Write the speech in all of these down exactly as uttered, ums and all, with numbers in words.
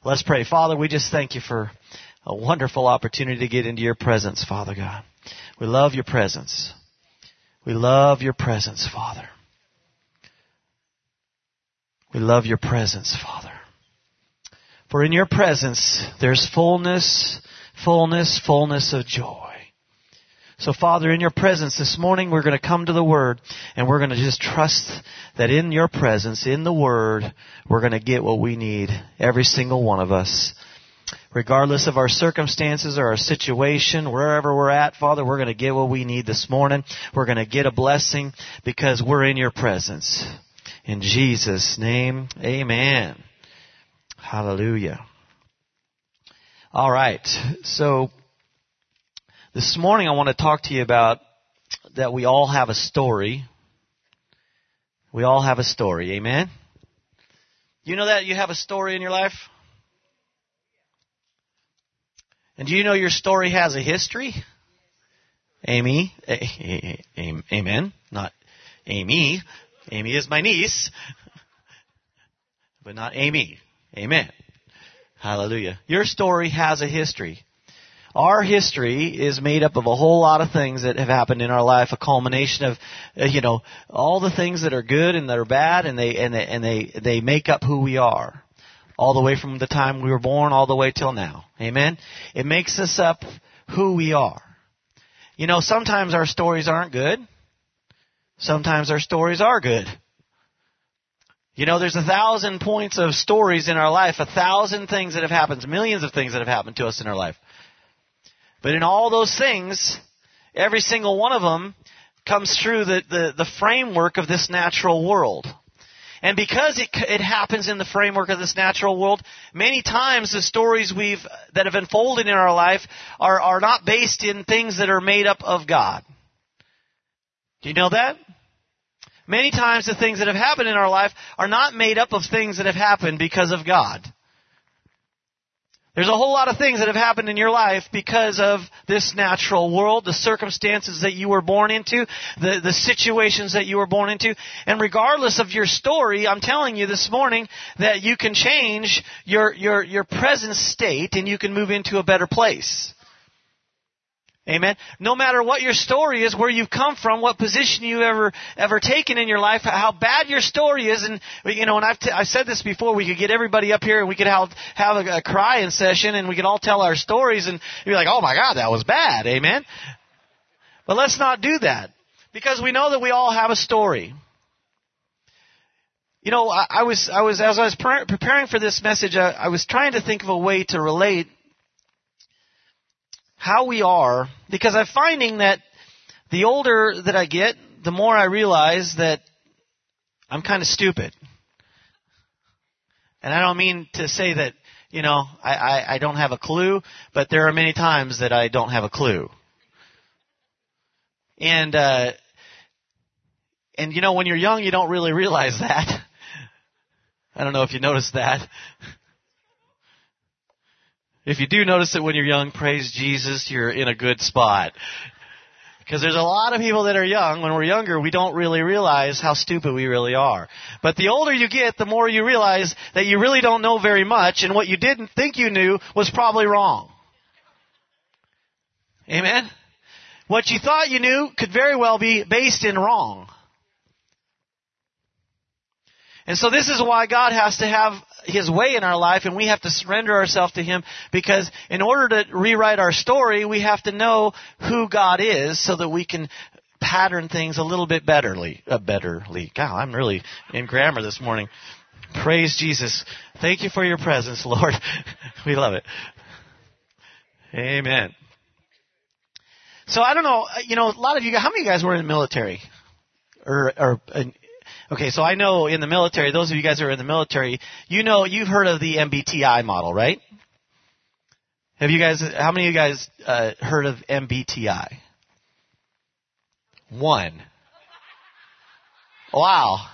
Let's pray. Father, we just thank you for a wonderful opportunity to get into your presence, Father God. We love your presence. We love your presence, Father. We love your presence, Father. For in your presence, there's fullness, fullness, fullness of joy. So, Father, in your presence this morning, we're going to come to the Word, and we're going to just trust that in your presence, in the Word, we're going to get what we need, every single one of us. Regardless of our circumstances or our situation, wherever we're at, Father, we're going to get what we need this morning. We're going to get a blessing because we're in your presence. In Jesus' name, amen. Hallelujah. All right. So this morning I want to talk to you about that we all have a story. We all have a story. Amen? You know that you have a story in your life? And do you know your story has a history? Amy. A- a- a- amen. Not Amy. Amy is my niece. But not Amy. Amen. Hallelujah. Your story has a history. Our history is made up of a whole lot of things that have happened in our life, a culmination of, uh, you know, all the things that are good and that are bad, and they and they and they they make up who we are, all the way from the time we were born all the way till now. Amen. It makes us up who we are. You know, sometimes our stories aren't good. Sometimes our stories are good. You know, there's a thousand points of stories in our life, a thousand things that have happened, millions of things that have happened to us in our life. But in all those things, every single one of them comes through the, the, the framework of this natural world. And because it, it happens in the framework of this natural world, many times the stories we've that have unfolded in our life are, are not based in things that are made up of God. Do you know that? Many times the things that have happened in our life are not made up of things that have happened because of God. There's a whole lot of things that have happened in your life because of this natural world, the circumstances that you were born into, the, the situations that you were born into. And regardless of your story, I'm telling you this morning that you can change your, your, your present state and you can move into a better place. Amen. No matter what your story is, where you've come from, what position you ever ever taken in your life, how bad your story is, and you know, and I've t- I said this before, we could get everybody up here and we could have have a, a crying session and we could all tell our stories and you're like, oh my God, that was bad. Amen. But let's not do that, because we know that we all have a story. You know, I, I was I was as I was pre- preparing for this message, I, I was trying to think of a way to relate how we are, because I'm finding that the older that I get, the more I realize that I'm kind of stupid. And I don't mean to say that, you know, I, I, I don't have a clue, but there are many times that I don't have a clue. And, uh, and you know, when you're young, you don't really realize that. I don't know if you noticed that. If you do notice it when you're young, praise Jesus, you're in a good spot. Because there's a lot of people that are young. When we're younger, we don't really realize how stupid we really are. But the older you get, the more you realize that you really don't know very much, and what you didn't think you knew was probably wrong. Amen? What you thought you knew could very well be based in wrong. And so this is why God has to have His way in our life, and we have to surrender ourselves to Him, because in order to rewrite our story, we have to know who God is so that we can pattern things a little bit betterly. Uh, betterly. God, I'm really in grammar this morning. Praise Jesus. Thank you for your presence, Lord. We love it. Amen. So I don't know, you know, a lot of you guys, how many of you guys were in the military? Or, or, Okay, so I know in the military, those of you guys who are in the military, you know, you've heard of the M B T I model, right? Have you guys, how many of you guys uh, heard of M B T I? One. Wow.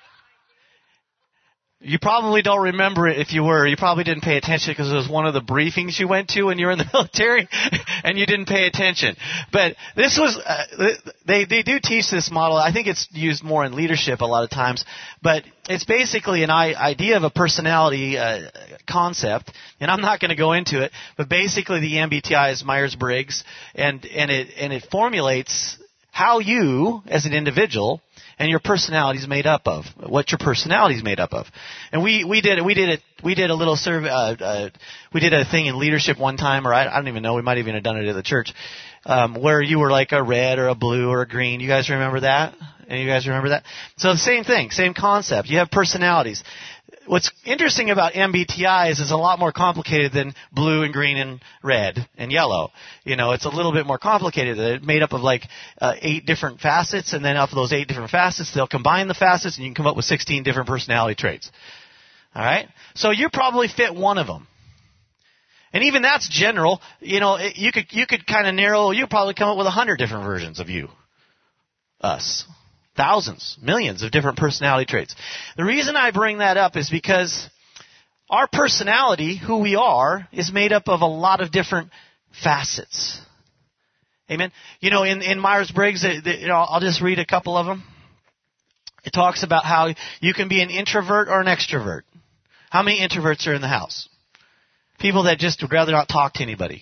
You probably don't remember it if you were. You probably didn't pay attention because it was one of the briefings you went to when you were in the military, and you didn't pay attention. But this was, uh, they, they do teach this model. I think it's used more in leadership a lot of times. But it's basically an idea of a personality, uh, concept, and I'm not going to go into it, but basically the M B T I is Myers-Briggs, and, and it, and it formulates how you, as an individual, and your personality is made up of, what your personality is made up of. And we, we did, we did it, we did a little survey, uh, uh, we did a thing in leadership one time, or I, I don't even know, we might even have done it at the church, um, where you were like a red or a blue or a green. You guys remember that? Any of you guys remember that? So the same thing, same concept. You have personalities. What's interesting about M B T I is it's a lot more complicated than blue and green and red and yellow. You know, it's a little bit more complicated. It's made up of like uh, eight different facets, and then off of those eight different facets, they'll combine the facets, and you can come up with sixteen different personality traits. All right? So you probably fit one of them. And even that's general. You know, it, you could you could kind of narrow, you probably come up with a hundred different versions of you. Us. Thousands, millions of different personality traits. The reason I bring that up is because our personality, who we are, is made up of a lot of different facets. Amen? You know, in, in Myers-Briggs, you know, I'll just read a couple of them. It talks about how you can be an introvert or an extrovert. How many introverts are in the house? People that just would rather not talk to anybody.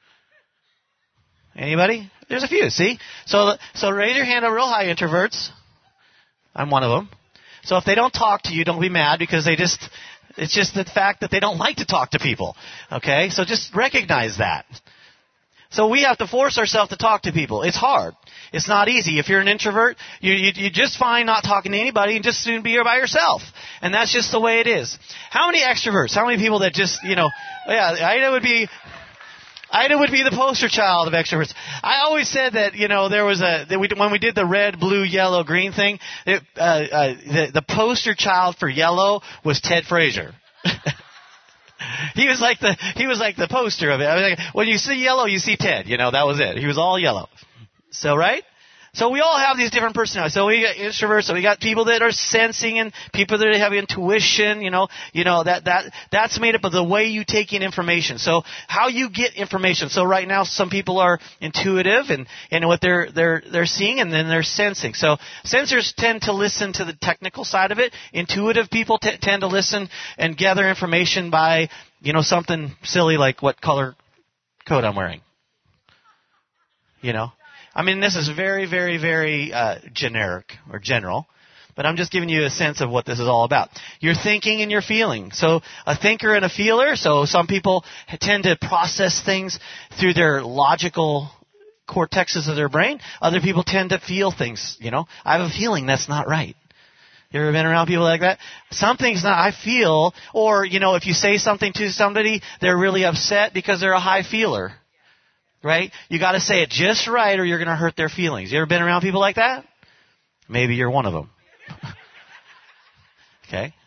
Anybody? There's a few, see? So, so raise your hand up real high, introverts. I'm one of them. So if they don't talk to you, don't be mad, because they just, it's just the fact that they don't like to talk to people. Okay? So just recognize that. So we have to force ourselves to talk to people. It's hard. It's not easy. If you're an introvert, you, you, you just fine not talking to anybody and just soon be here by yourself. And that's just the way it is. How many extroverts? How many people that just, you know, yeah, Ida would be... Ida would be the poster child of extroverts. I always said that, you know, there was a, that we, when we did the red, blue, yellow, green thing, it, uh, uh, the, the poster child for yellow was Ted Frazier. He was like the, he was like the poster of it. I mean, like, when you see yellow, you see Ted. You know, that was it. He was all yellow. So, right? So we all have these different personalities. So we got introverts, so we got people that are sensing, and people that have intuition, you know, you know, that, that, that's made up of the way you take in information. So how you get information. So right now some people are intuitive and, and what they're, they're, they're seeing, and then they're sensing. So sensors tend to listen to the technical side of it. Intuitive people t- tend to listen and gather information by, you know, something silly like what color coat I'm wearing. You know? I mean, this is very, very, very uh, generic or general, but I'm just giving you a sense of what this is all about. You're thinking and you're feeling. So a thinker and a feeler, so some people tend to process things through their logical cortexes of their brain. Other people tend to feel things, you know. I have a feeling that's not right. You ever been around people like that? Something's not, I feel, or, you know, if you say something to somebody, they're really upset because they're a high feeler. Right? You got to say it just right, or you're going to hurt their feelings. You ever been around people like that? Maybe you're one of them. Okay. In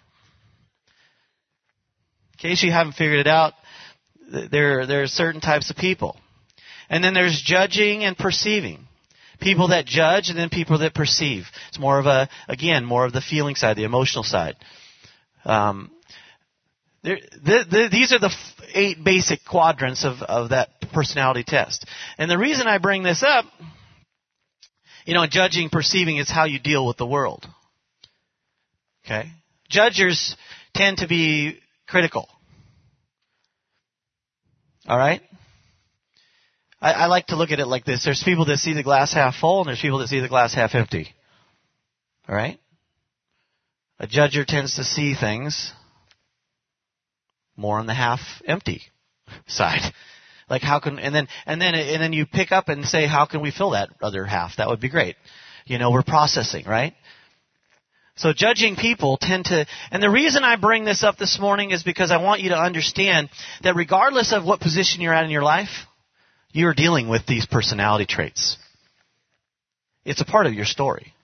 case you haven't figured it out, there there are certain types of people, and then there's judging and perceiving. People that judge, and then people that perceive. It's more of a, again, more of the feeling side, the emotional side. Um, There, the, the, these are the f- eight basic quadrants of, of that personality test. And the reason I bring this up, you know, judging, perceiving is how you deal with the world. Okay? Judgers tend to be critical. All right? I, I like to look at it like this. There's people that see the glass half full, and there's people that see the glass half empty. All right? A judger tends to see things more on the half empty side. Like how can, and then, and then, and then you pick up and say, how can we fill that other half? That would be great. You know, we're processing, right? So judging people tend to, and the reason I bring this up this morning is because I want you to understand that regardless of what position you're at in your life, you're dealing with these personality traits. It's a part of your story.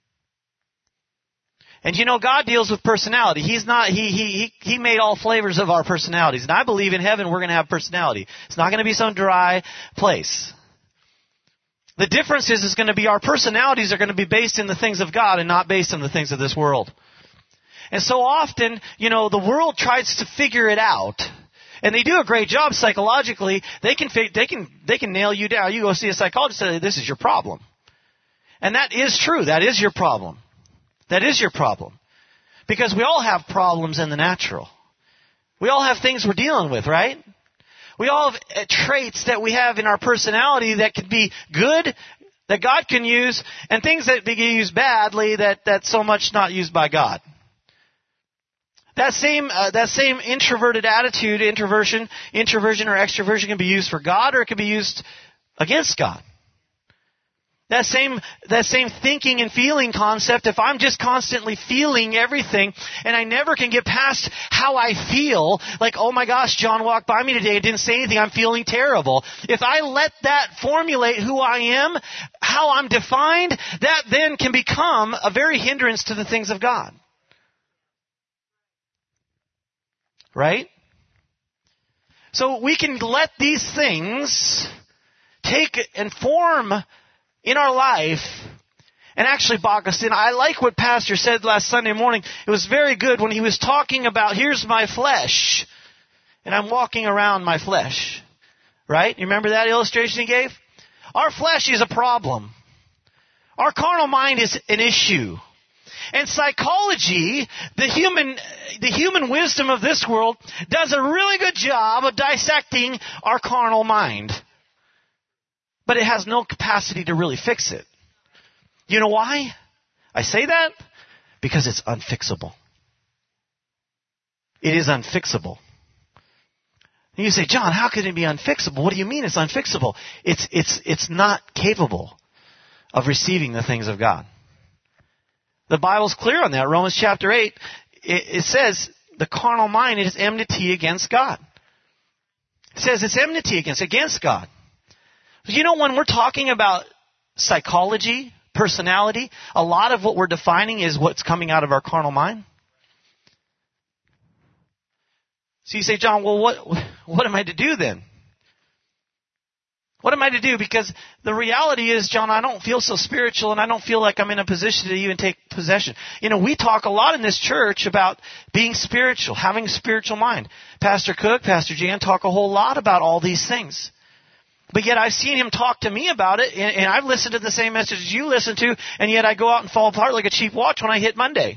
And you know, God deals with personality. He's not, he, he, he, he made all flavors of our personalities. And I believe in heaven we're going to have personality. It's not going to be some dry place. The difference is, is going to be our personalities are going to be based in the things of God and not based on the things of this world. And so often, you know, the world tries to figure it out. And they do a great job psychologically. They can, they can, they can nail you down. You go see a psychologist and say, this is your problem. And that is true. That is your problem. That is your problem. Because we all have problems in the natural. We all have things we're dealing with, right? We all have uh, traits that we have in our personality that can be good, that God can use, and things that get used badly that that's so much not used by God. That same uh, that same introverted attitude, introversion, introversion or extroversion can be used for God or it can be used against God. That same that same thinking and feeling concept, if I'm just constantly feeling everything and I never can get past how I feel, like, oh my gosh, John walked by me today and didn't say anything, I'm feeling terrible. If I let that formulate who I am, how I'm defined, that then can become a very hindrance to the things of God. Right? So we can let these things take and form in our life and actually box us in. I like what Pastor said last Sunday morning. It was very good when he was talking about, here's my flesh, and I'm walking around my flesh. Right? You remember that illustration he gave? Our flesh is a problem. Our carnal mind is an issue. And psychology, the human, the human wisdom of this world, does a really good job of dissecting our carnal mind. But it has no capacity to really fix it. You know why I say that? Because it's unfixable. It is unfixable. And you say, John, how can it be unfixable? What do you mean it's unfixable? It's, it's, it's not capable of receiving the things of God. The Bible's clear on that. Romans chapter eight, it, it says the carnal mind is enmity against God. It says it's enmity against, against God. You know, when we're talking about psychology, personality, a lot of what we're defining is what's coming out of our carnal mind. So you say, John, well, what, what am I to do then? What am I to do? Because the reality is, John, I don't feel so spiritual and I don't feel like I'm in a position to even take possession. You know, we talk a lot in this church about being spiritual, having a spiritual mind. Pastor Cook, Pastor Jan talk a whole lot about all these things. But yet I've seen him talk to me about it, and, and I've listened to the same messages you listen to, and yet I go out and fall apart like a cheap watch when I hit Monday.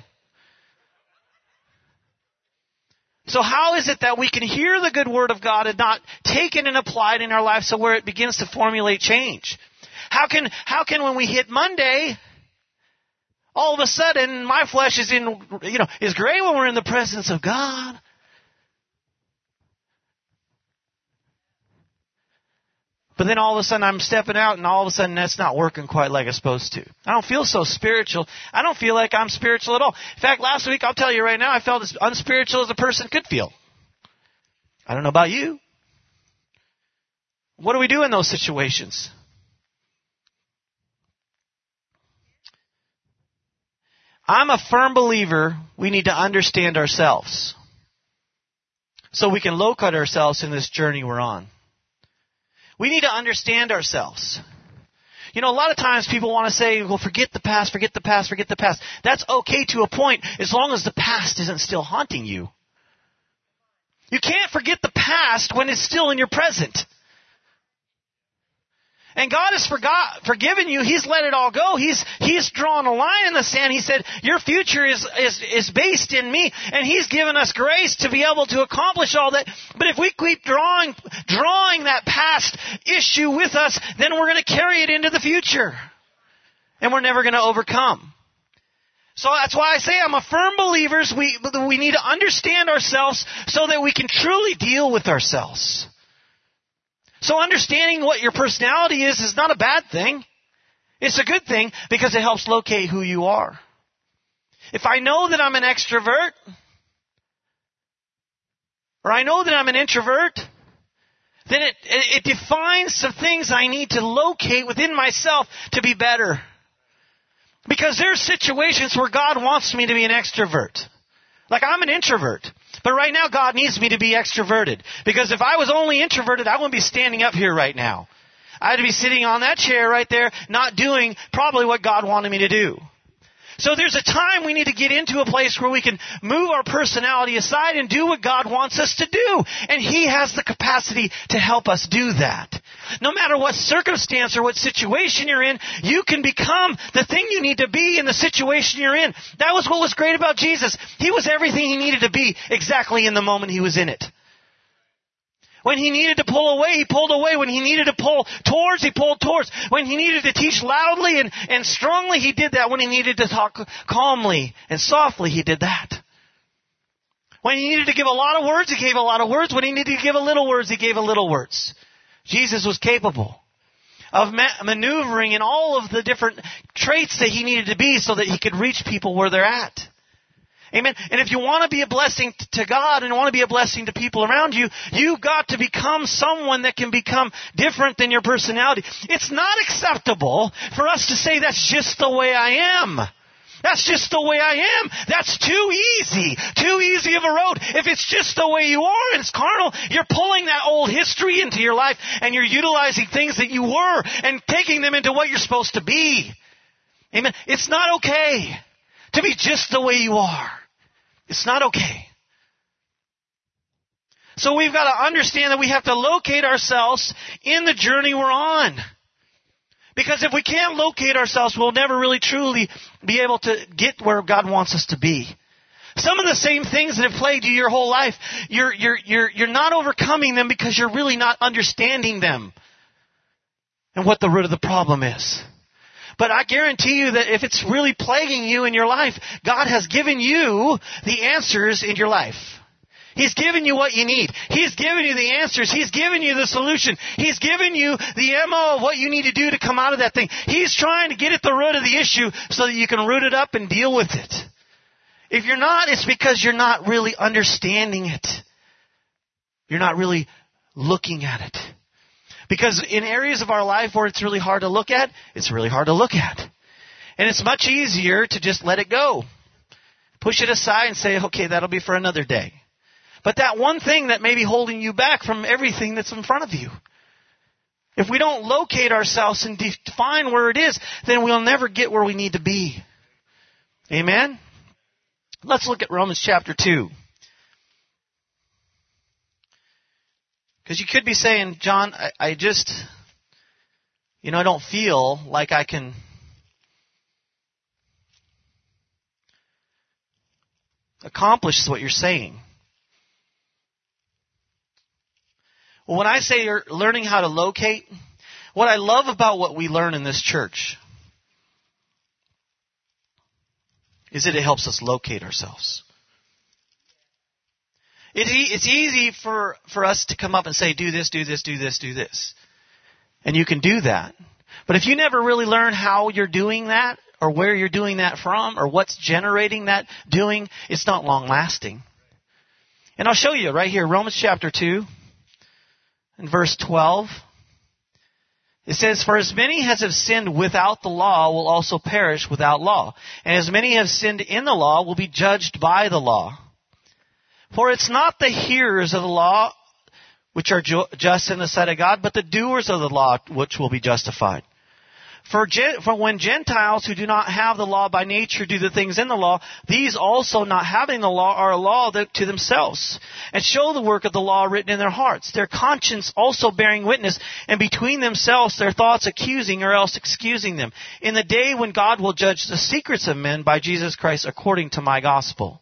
So how is it that we can hear the good word of God and not take it and apply it in our life so where it begins to formulate change? How can, how can when we hit Monday, all of a sudden my flesh is in, you know, is great when we're in the presence of God? But then all of a sudden I'm stepping out and all of a sudden that's not working quite like it's supposed to. I don't feel so spiritual. I don't feel like I'm spiritual at all. In fact, last week, I'll tell you right now, I felt as unspiritual as a person could feel. I don't know about you. What do we do in those situations? I'm a firm believer we need to understand ourselves so we can locate ourselves in this journey we're on. We need to understand ourselves. You know, a lot of times people want to say, well, forget the past, forget the past, forget the past. That's okay to a point as long as the past isn't still haunting you. You can't forget the past when it's still in your present. And God has forgot, forgiven you. He's let it all go. He's, He's drawn a line in the sand. He said, your future is, is, is based in me. And He's given us grace to be able to accomplish all that. But if we keep drawing, drawing that past issue with us, then we're going to carry it into the future. And we're never going to overcome. So that's why I say I'm a firm believer. We, we need to understand ourselves so that we can truly deal with ourselves. So understanding what your personality is is not a bad thing. It's a good thing because it helps locate who you are. If I know that I'm an extrovert, or I know that I'm an introvert, then it, it, it defines some things I need to locate within myself to be better. Because there's situations where God wants me to be an extrovert. Like I'm an introvert. But right now, God needs me to be extroverted. Because if I was only introverted, I wouldn't be standing up here right now. I'd be sitting on that chair right there, not doing probably what God wanted me to do. So there's a time we need to get into a place where we can move our personality aside and do what God wants us to do. And He has the capacity to help us do that. No matter what circumstance or what situation you're in, you can become the thing you need to be in the situation you're in. That was what was great about Jesus. He was everything he needed to be exactly in the moment he was in it. When he needed to pull away, he pulled away. When he needed to pull towards, he pulled towards. When he needed to teach loudly and, and strongly, he did that. When he needed to talk calmly and softly, he did that. When he needed to give a lot of words, he gave a lot of words. When he needed to give a little words, he gave a little words. Jesus was capable of ma- maneuvering in all of the different traits that he needed to be so that he could reach people where they're at. Amen. And if you want to be a blessing to God and want to be a blessing to people around you, you've got to become someone that can become different than your personality. It's not acceptable for us to say that's just the way I am. That's just the way I am. That's too easy. Too easy of a road. If it's just the way you are and it's carnal, you're pulling that old history into your life and you're utilizing things that you were and taking them into what you're supposed to be. Amen. It's not okay to be just the way you are. It's not okay. So we've got to understand that we have to locate ourselves in the journey we're on. Because if we can't locate ourselves, we'll never really truly be able to get where God wants us to be. Some of the same things that have plagued you your whole life, you're, you're, you're, you're not overcoming them because you're really not understanding them and what the root of the problem is. But I guarantee you that if it's really plaguing you in your life, God has given you the answers in your life. He's given you what you need. He's given you the answers. He's given you the solution. He's given you the M O of what you need to do to come out of that thing. He's trying to get at the root of the issue so that you can root it up and deal with it. If you're not, it's because you're not really understanding it. You're not really looking at it. Because in areas of our life where it's really hard to look at, it's really hard to look at. And it's much easier to just let it go. Push it aside and say, okay, that'll be for another day. But that one thing that may be holding you back from everything that's in front of you. If we don't locate ourselves and define where it is, then we'll never get where we need to be. Amen? Let's look at Romans chapter two. Because you could be saying, John, I, I just, you know, I don't feel like I can accomplish what you're saying. Well, when I say you're learning how to locate, what I love about what we learn in this church is that it helps us locate ourselves. It's easy for, for us to come up and say, do this, do this, do this, do this. And you can do that. But if you never really learn how you're doing that, or where you're doing that from, or what's generating that doing, it's not long lasting. And I'll show you right here, Romans chapter two, and verse twelve. It says, for as many as have sinned without the law will also perish without law. And as many have sinned in the law will be judged by the law. For it's not the hearers of the law which are ju- just in the sight of God, but the doers of the law which will be justified. For, gen- for when Gentiles who do not have the law by nature do the things in the law, these also not having the law are a law to themselves, and show the work of the law written in their hearts, their conscience also bearing witness, and between themselves their thoughts accusing or else excusing them, in the day when God will judge the secrets of men by Jesus Christ according to my gospel.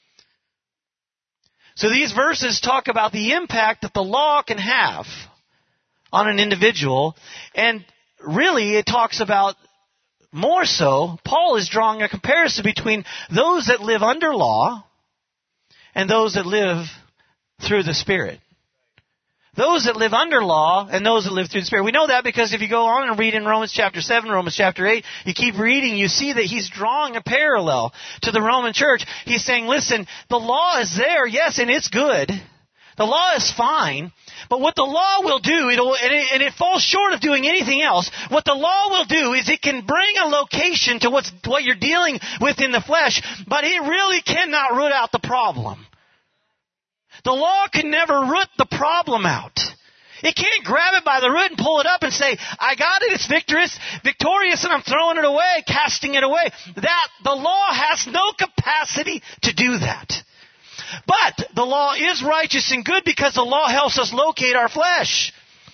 So these verses talk about the impact that the law can have on an individual. And really it talks about, more so, Paul is drawing a comparison between those that live under law and those that live through the Spirit. Those that live under law and those that live through the Spirit. We know that because if you go on and read in Romans chapter seven, Romans chapter eight, you keep reading, you see that he's drawing a parallel to the Roman church. He's saying, listen, the law is there, yes, and it's good. The law is fine. But what the law will do, it'll, and, it, and it falls short of doing anything else, what the law will do is it can bring a location to what's, what you're dealing with in the flesh, but it really cannot root out the problem. The law can never root the problem out. It can't grab it by the root and pull it up and say, I got it, it's victorious, victorious, and I'm throwing it away, casting it away. That, the law has no capacity to do that. But the law is righteous and good because the law helps us locate our flesh.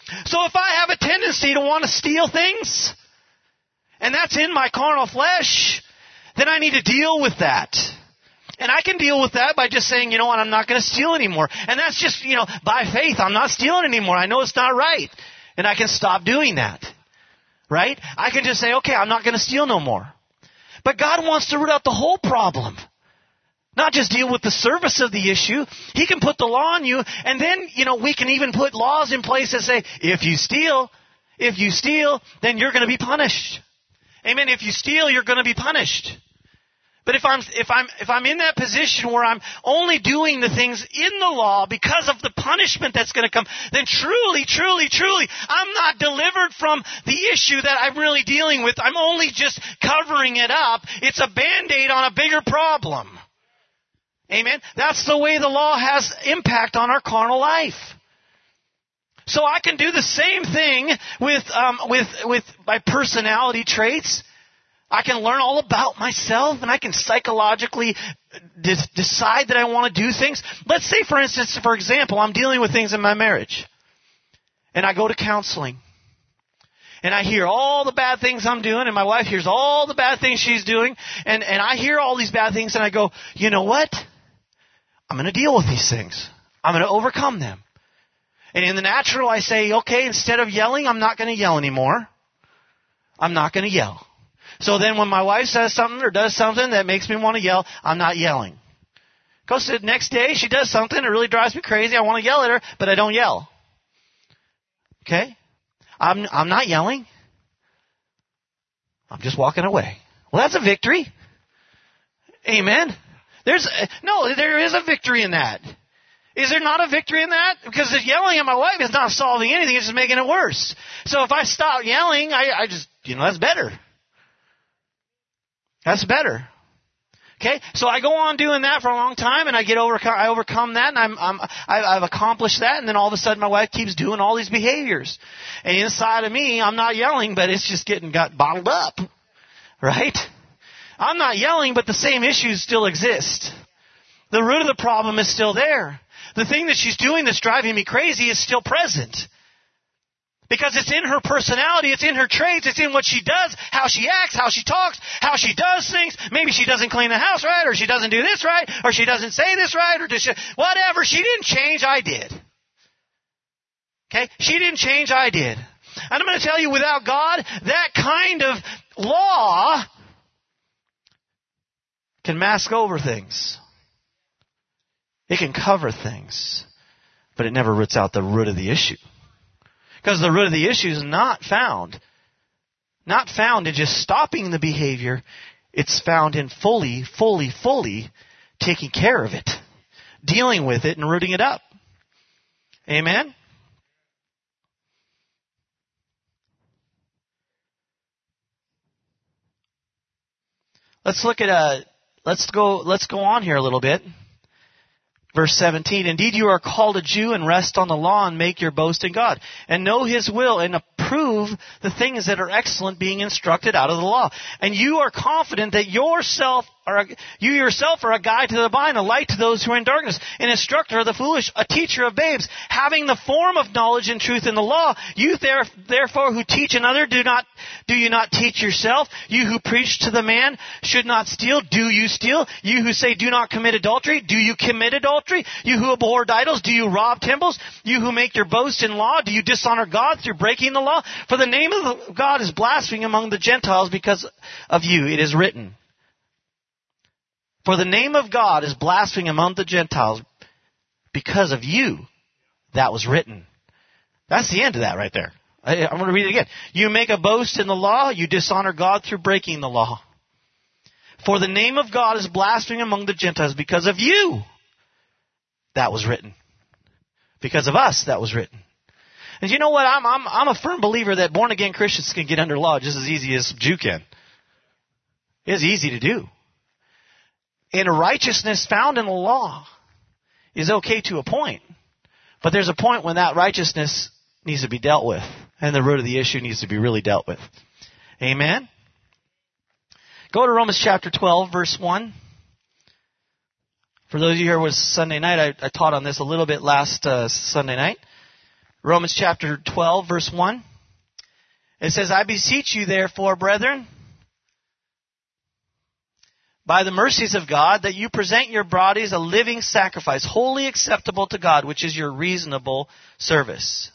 So if I have a tendency to want to steal things, and that's in my carnal flesh, then I need to deal with that. And I can deal with that by just saying, you know what, I'm not going to steal anymore. And that's just, you know, by faith, I'm not stealing anymore. I know it's not right. And I can stop doing that. Right? I can just say, okay, I'm not going to steal no more. But God wants to root out the whole problem. Not just deal with the surface of the issue. He can put the law on you, and then, you know, we can even put laws in place that say, if you steal, if you steal, then you're going to be punished. Amen. If you steal, you're going to be punished. But if I'm if I'm if I'm in that position where I'm only doing the things in the law because of the punishment that's going to come, then truly, truly, truly, I'm not delivered from the issue that I'm really dealing with. I'm only just covering it up. It's a Band-Aid on a bigger problem. Amen. That's the way the law has impact on our carnal life. So I can do the same thing with um, with with my personality traits. I can learn all about myself, and I can psychologically de- decide that I want to do things. Let's say, for instance, for example, I'm dealing with things in my marriage, and I go to counseling, and I hear all the bad things I'm doing, and my wife hears all the bad things she's doing, and, and I hear all these bad things, and I go, you know what? I'm going to deal with these things. I'm going to overcome them. And in the natural, I say, okay, instead of yelling, I'm not going to yell anymore. I'm not going to yell. So then when my wife says something or does something that makes me want to yell, I'm not yelling. Goes to the next day, she does something that really drives me crazy. I want to yell at her, but I don't yell. Okay? I'm I'm not yelling. I'm just walking away. Well, that's a victory. Amen. There's no, there is a victory in that. Is there not a victory in that? Because the yelling at my wife is not solving anything. It's just making it worse. So if I stop yelling, I, I just, you know, that's better. That's better. Okay, so I go on doing that for a long time, and I get overcome. I overcome that, and I'm, I'm I've accomplished that, and then all of a sudden, my wife keeps doing all these behaviors, and inside of me, I'm not yelling, but it's just getting got bottled up, right? I'm not yelling, but the same issues still exist. The root of the problem is still there. The thing that she's doing that's driving me crazy is still present. Because it's in her personality, it's in her traits, it's in what she does, how she acts, how she talks, how she does things. Maybe she doesn't clean the house right, or she doesn't do this right, or she doesn't say this right, or does she, whatever. She didn't change, I did. Okay? She didn't change, I did. And I'm going to tell you, without God, that kind of law can mask over things. It can cover things, but it never roots out the root of the issue. Because the root of the issue is not found. Not found in just stopping the behavior. It's found in fully, fully, fully taking care of it. Dealing with it and rooting it up. Amen? Let's look at a, let's go, let's go on here a little bit. Verse seventeen, indeed you are called a Jew and rest on the law and make your boast in God. And know His will and approve the things that are excellent being instructed out of the law. And you are confident that yourself are a, you yourself are a guide to the blind, a light to those who are in darkness, an instructor of the foolish, a teacher of babes, having the form of knowledge and truth in the law. You there, therefore who teach another, do not do you not teach yourself? You who preach to the man should not steal, do you steal? You who say do not commit adultery, do you commit adultery? You who abhor idols, do you rob temples? You who make your boast in law, do you dishonor God through breaking the law? For the name of God is blaspheming among the Gentiles because of you. It is written. For the name of God is blaspheming among the Gentiles because of you. That was written. That's the end of that right there. I, I'm going to read it again. You make a boast in the law. You dishonor God through breaking the law. For the name of God is blaspheming among the Gentiles because of you. That was written. Because of us, that was written. And you know what? I'm, I'm, I'm a firm believer that born-again Christians can get under law just as easy as a Jew can. It's easy to do. And righteousness found in the law is okay to a point. But there's a point when that righteousness needs to be dealt with. And the root of the issue needs to be really dealt with. Amen? Go to Romans chapter twelve, verse one. For those of you here, it was Sunday night. I, I taught on this a little bit last uh, Sunday night. Romans chapter twelve, verse one. It says, I beseech you, therefore, brethren, by the mercies of God, that you present your bodies a living sacrifice, wholly acceptable to God, which is your reasonable service.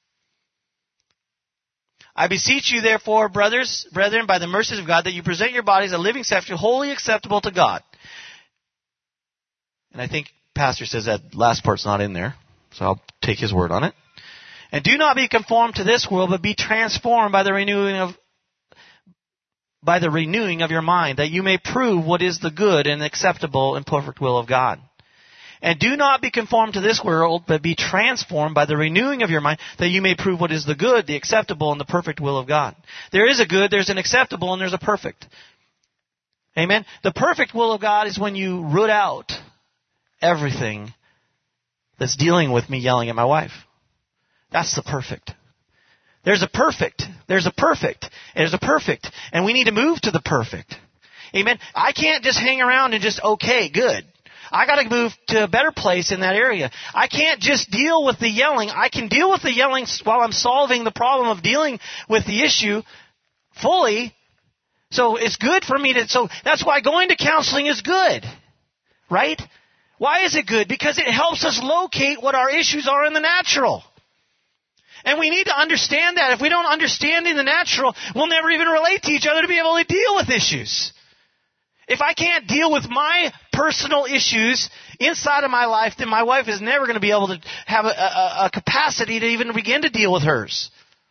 I beseech you, therefore, brothers, brethren, by the mercies of God, that you present your bodies a living sacrifice, wholly acceptable to God. And I think Pastor says that last part's not in there, so I'll take his word on it. And do not be conformed to this world, but be transformed by the renewing of by the renewing of your mind, that you may prove what is the good and acceptable and perfect will of God. And do not be conformed to this world, but be transformed by the renewing of your mind, that you may prove what is the good, the acceptable, and the perfect will of God. There is a good, there's an acceptable, and there's a perfect. Amen? The perfect will of God is when you root out everything that's dealing with me yelling at my wife. That's the perfect. There's a perfect. There's a perfect. There's a perfect. And we need to move to the perfect. Amen? I can't just hang around and just, okay, good. I got to move to a better place in that area. I can't just deal with the yelling. I can deal with the yelling while I'm solving the problem of dealing with the issue fully. So it's good for me to, so that's why going to counseling is good. Right? Why is it good? Because it helps us locate what our issues are in the natural. And we need to understand that. If we don't understand in the natural, we'll never even relate to each other to be able to deal with issues. If I can't deal with my personal issues inside of my life, then my wife is never going to be able to have a, a, a capacity to even begin to deal with hers.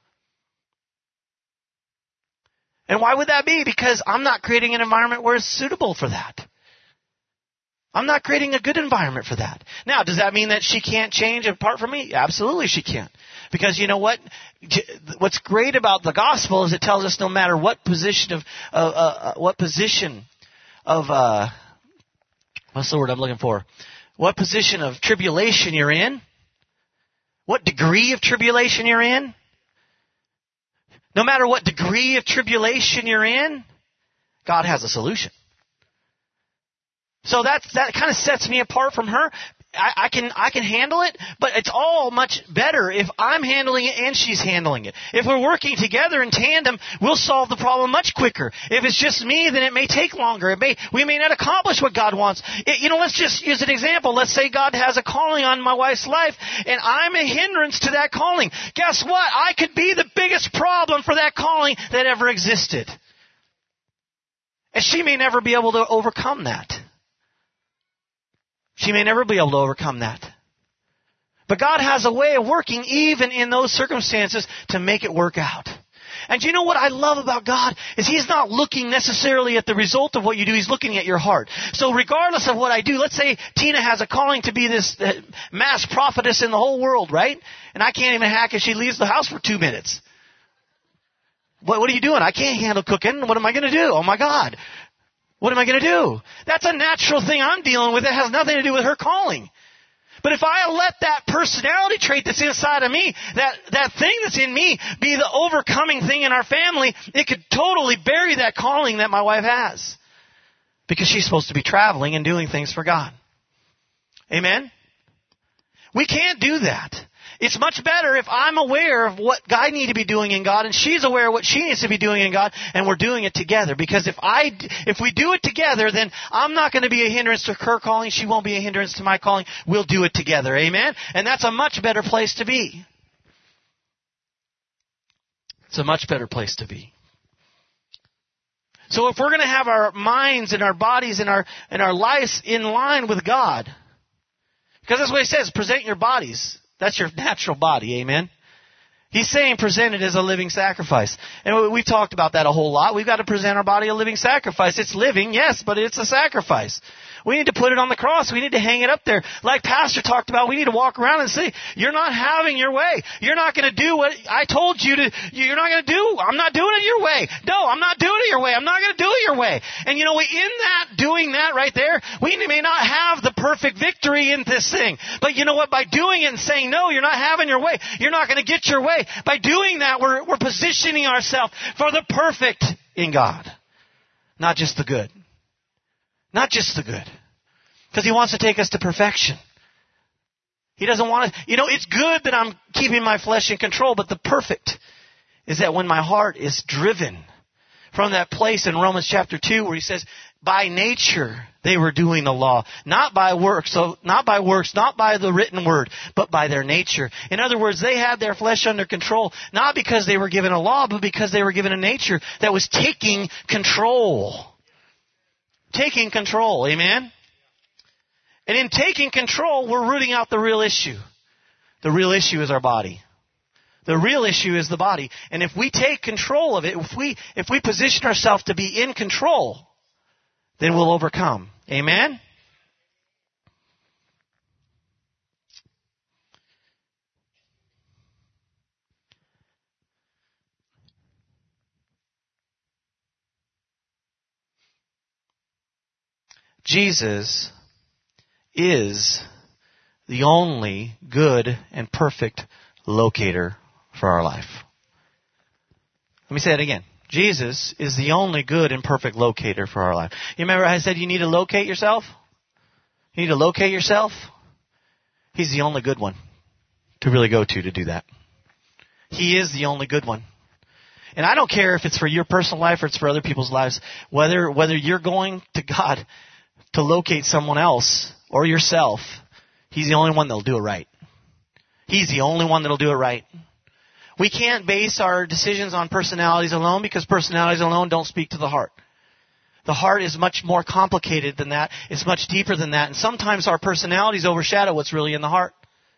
And why would that be? Because I'm not creating an environment where it's suitable for that. I'm not creating a good environment for that. Now, does that mean that she can't change apart from me? Absolutely she can. Because you know what? What's great about the gospel is it tells us no matter what position of, uh, uh, what position of, uh, what's the word I'm looking for? What position of tribulation you're in, what degree of tribulation you're in, no matter what degree of tribulation you're in, God has a solution. So that's, that kind of sets me apart from her. I, I can I can handle it, but it's all much better if I'm handling it and she's handling it. If we're working together in tandem, we'll solve the problem much quicker. If it's just me, then it may take longer. It may we may not accomplish what God wants. It, you know, let's just use an example. Let's say God has a calling on my wife's life, and I'm a hindrance to that calling. Guess what? I could be the biggest problem for that calling that ever existed. And she may never be able to overcome that. She may never be able to overcome that. But God has a way of working even in those circumstances to make it work out. And you know what I love about God is He's not looking necessarily at the result of what you do. He's looking at your heart. So regardless of what I do, let's say Tina has a calling to be this mass prophetess in the whole world, right? And I can't even hack if she leaves the house for two minutes. What, what are you doing? I can't handle cooking. What am I going to do? Oh my God. What am I going to do? That's a natural thing I'm dealing with. It has nothing to do with her calling. But if I let that personality trait that's inside of me, that, that thing that's in me, be the overcoming thing in our family, it could totally bury that calling that my wife has. Because she's supposed to be traveling and doing things for God. Amen? We can't do that. It's much better if I'm aware of what I need to be doing in God and she's aware of what she needs to be doing in God and we're doing it together. Because if I, if we do it together, then I'm not going to be a hindrance to her calling. She won't be a hindrance to my calling. We'll do it together. Amen? And that's a much better place to be. It's a much better place to be. So if we're going to have our minds and our bodies and our, and our lives in line with God, because that's what He says, present your bodies. That's your natural body, amen? He's saying present it as a living sacrifice. And we've talked about that a whole lot. We've got to present our body a living sacrifice. It's living, yes, but it's a sacrifice. We need to put it on the cross. We need to hang it up there. Like Pastor talked about, we need to walk around and say, you're not having your way. You're not going to do what I told you to. You're not going to do. I'm not doing it your way. No, I'm not doing it your way. I'm not going to do it your way. And you know, in that, doing that right there, we may not have the perfect victory in this thing. But you know what? By doing it and saying, no, you're not having your way. You're not going to get your way. By doing that, we're, we're positioning ourselves for the perfect in God. Not just the good. Not just the good. Because He wants to take us to perfection. He doesn't want to, you know, it's good that I'm keeping my flesh in control, but the perfect is that when my heart is driven from that place in Romans chapter two where he says, by nature they were doing the law, not by works, so not by works, not by the written word, but by their nature. In other words, they had their flesh under control, not because they were given a law, but because they were given a nature that was taking control. Taking control, amen? And in taking control, we're rooting out the real issue. The real issue is our body. The real issue is the body. And if we take control of it, if we if we position ourselves to be in control, then we'll overcome. Amen? Jesus is the only good and perfect locator for our life. Let me say it again. Jesus is the only good and perfect locator for our life. You remember I said you need to locate yourself? You need to locate yourself? He's the only good one to really go to to do that. He is the only good one. And I don't care if it's for your personal life or it's for other people's lives, whether whether you're going to God to locate someone else or yourself, He's the only one that'll do it right. He's the only one that'll do it right. We can't base our decisions on personalities alone because personalities alone don't speak to the heart. The heart is much more complicated than that. It's much deeper than that. And sometimes our personalities overshadow what's really in the heart.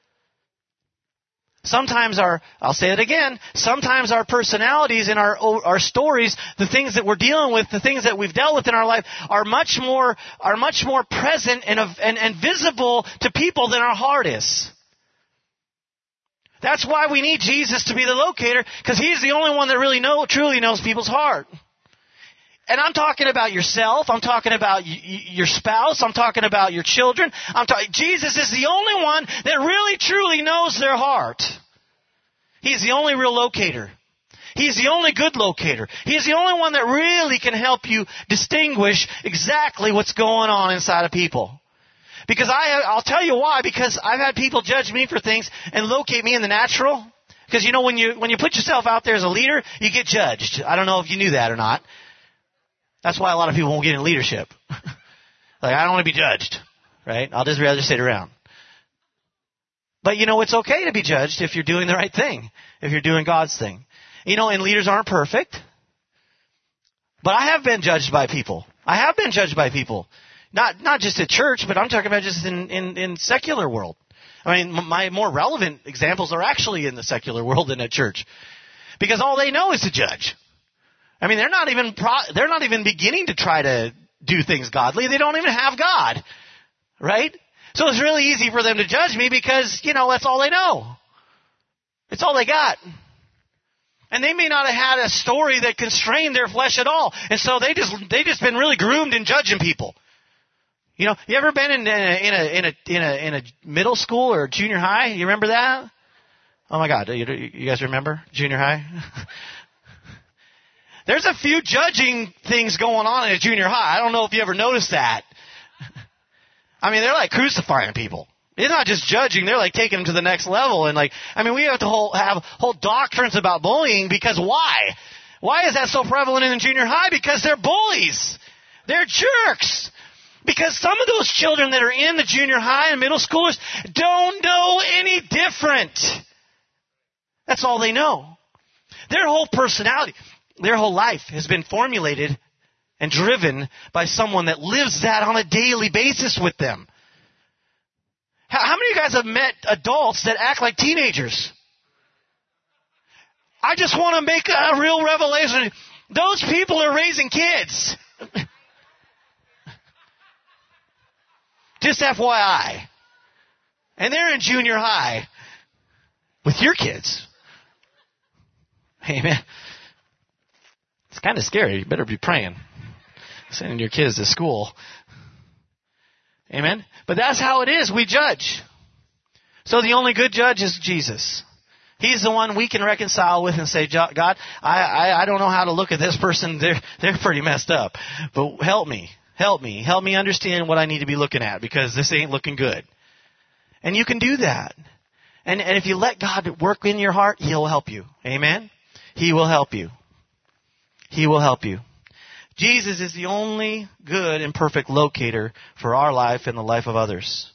Sometimes our, I'll say it again, sometimes our personalities and our our stories, the things that we're dealing with, the things that we've dealt with in our life are much more are much more present and and, and visible to people than our heart is. That's why we need Jesus to be the locator, because He's the only one that really know, truly knows people's heart. And I'm talking about yourself. I'm talking about y- y- your spouse. I'm talking about your children. I'm talking. Jesus is the only one that really, truly knows their heart. He's the only real locator. He's the only good locator. He's the only one that really can help you distinguish exactly what's going on inside of people. Because I, I'll tell you why. Because I've had people judge me for things and locate me in the natural. Because you know, when you when you put yourself out there as a leader, you get judged. I don't know if you knew that or not. That's why a lot of people won't get in leadership. Like, I don't want to be judged, right? I'll just rather sit around. But you know, it's okay to be judged if you're doing the right thing, if you're doing God's thing. You know, and leaders aren't perfect. But I have been judged by people. I have been judged by people. Not not just at church, but I'm talking about just in, in, in secular world. I mean, my more relevant examples are actually in the secular world than at church. Because all they know is to judge. I mean, they're not even pro- they're not even beginning to try to do things godly. They don't even have God, right? So it's really easy for them to judge me because, you know, that's all they know. It's all they got. And they may not have had a story that constrained their flesh at all. And so they just they just been really groomed in judging people. You know, you ever been in a, in a in a in a in a middle school or junior high? You remember that? Oh my God, you, you guys remember junior high? There's a few judging things going on in a junior high. I don't know if you ever noticed that. I mean, they're like crucifying people. It's not just judging; they're like taking them to the next level. And like, I mean, we have to whole, have whole doctrines about bullying because why? Why is that so prevalent in the junior high? Because they're bullies. They're jerks. Because some of those children that are in the junior high and middle schoolers don't know any different. That's all they know. Their whole personality, their whole life has been formulated and driven by someone that lives that on a daily basis with them. How, how many of you guys have met adults that act like teenagers? I just want to make a real revelation. Those people are raising kids. Just F Y I. And they're in junior high with your kids. Amen. It's kind of scary. You better be praying. Sending your kids to school. Amen. But that's how it is. We judge. So the only good judge is Jesus. He's the one we can reconcile with and say, God, I, I, I don't know how to look at this person. They're, they're pretty messed up. But help me. Help me. Help me understand what I need to be looking at because this ain't looking good. And you can do that. And, and if you let God work in your heart, He'll help you. Amen? He will help you. He will help you. Jesus is the only good and perfect locator for our life and the life of others.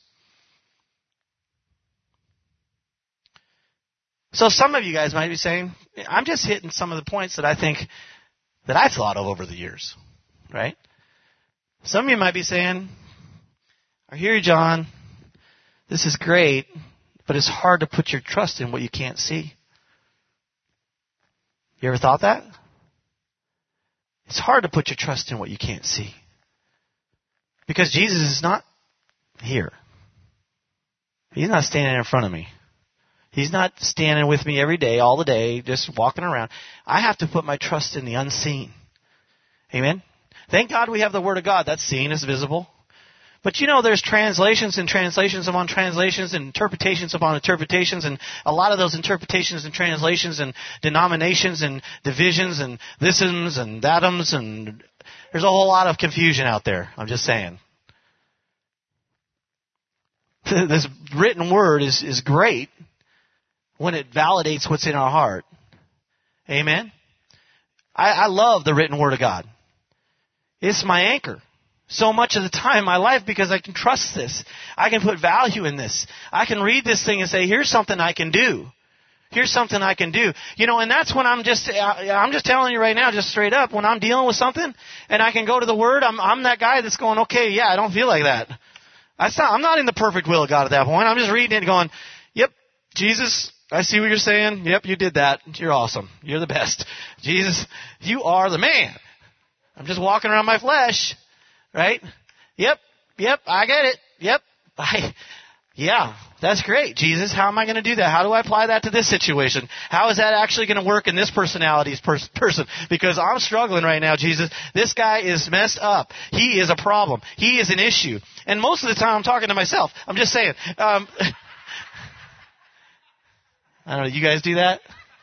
So some of you guys might be saying, I'm just hitting some of the points that I think that I've thought of over the years, right? Some of you might be saying, I hear you, John. This is great, but it's hard to put your trust in what you can't see. You ever thought that? It's hard to put your trust in what you can't see. Because Jesus is not here. He's not standing in front of me. He's not standing with me every day, all the day, just walking around. I have to put my trust in the unseen. Amen? Thank God we have the Word of God. That's seen, it's visible. But you know, there's translations and translations upon translations and interpretations upon interpretations, and a lot of those interpretations and translations and denominations and divisions and thisms and thatums, and there's a whole lot of confusion out there. I'm just saying. This written Word is, is great when it validates what's in our heart. Amen? I, I love the written Word of God. It's my anchor so much of the time in my life because I can trust this. I can put value in this. I can read this thing and say, here's something I can do. Here's something I can do. You know, and that's when I'm just, I'm just telling you right now, just straight up, when I'm dealing with something and I can go to the Word, I'm, I'm that guy that's going, okay, yeah, I don't feel like that. That's not, I'm not in the perfect will of God at that point. I'm just reading it and going, yep, Jesus, I see what you're saying. Yep, you did that. You're awesome. You're the best. Jesus, you are the man. I'm just walking around my flesh, right? Yep, yep, I get it. Yep, I, yeah, that's great. Jesus, how am I going to do that? How do I apply that to this situation? How is that actually going to work in this personality's pers- person? Because I'm struggling right now, Jesus. This guy is messed up. He is a problem. He is an issue. And most of the time I'm talking to myself. I'm just saying. Um, I don't know, you guys do that?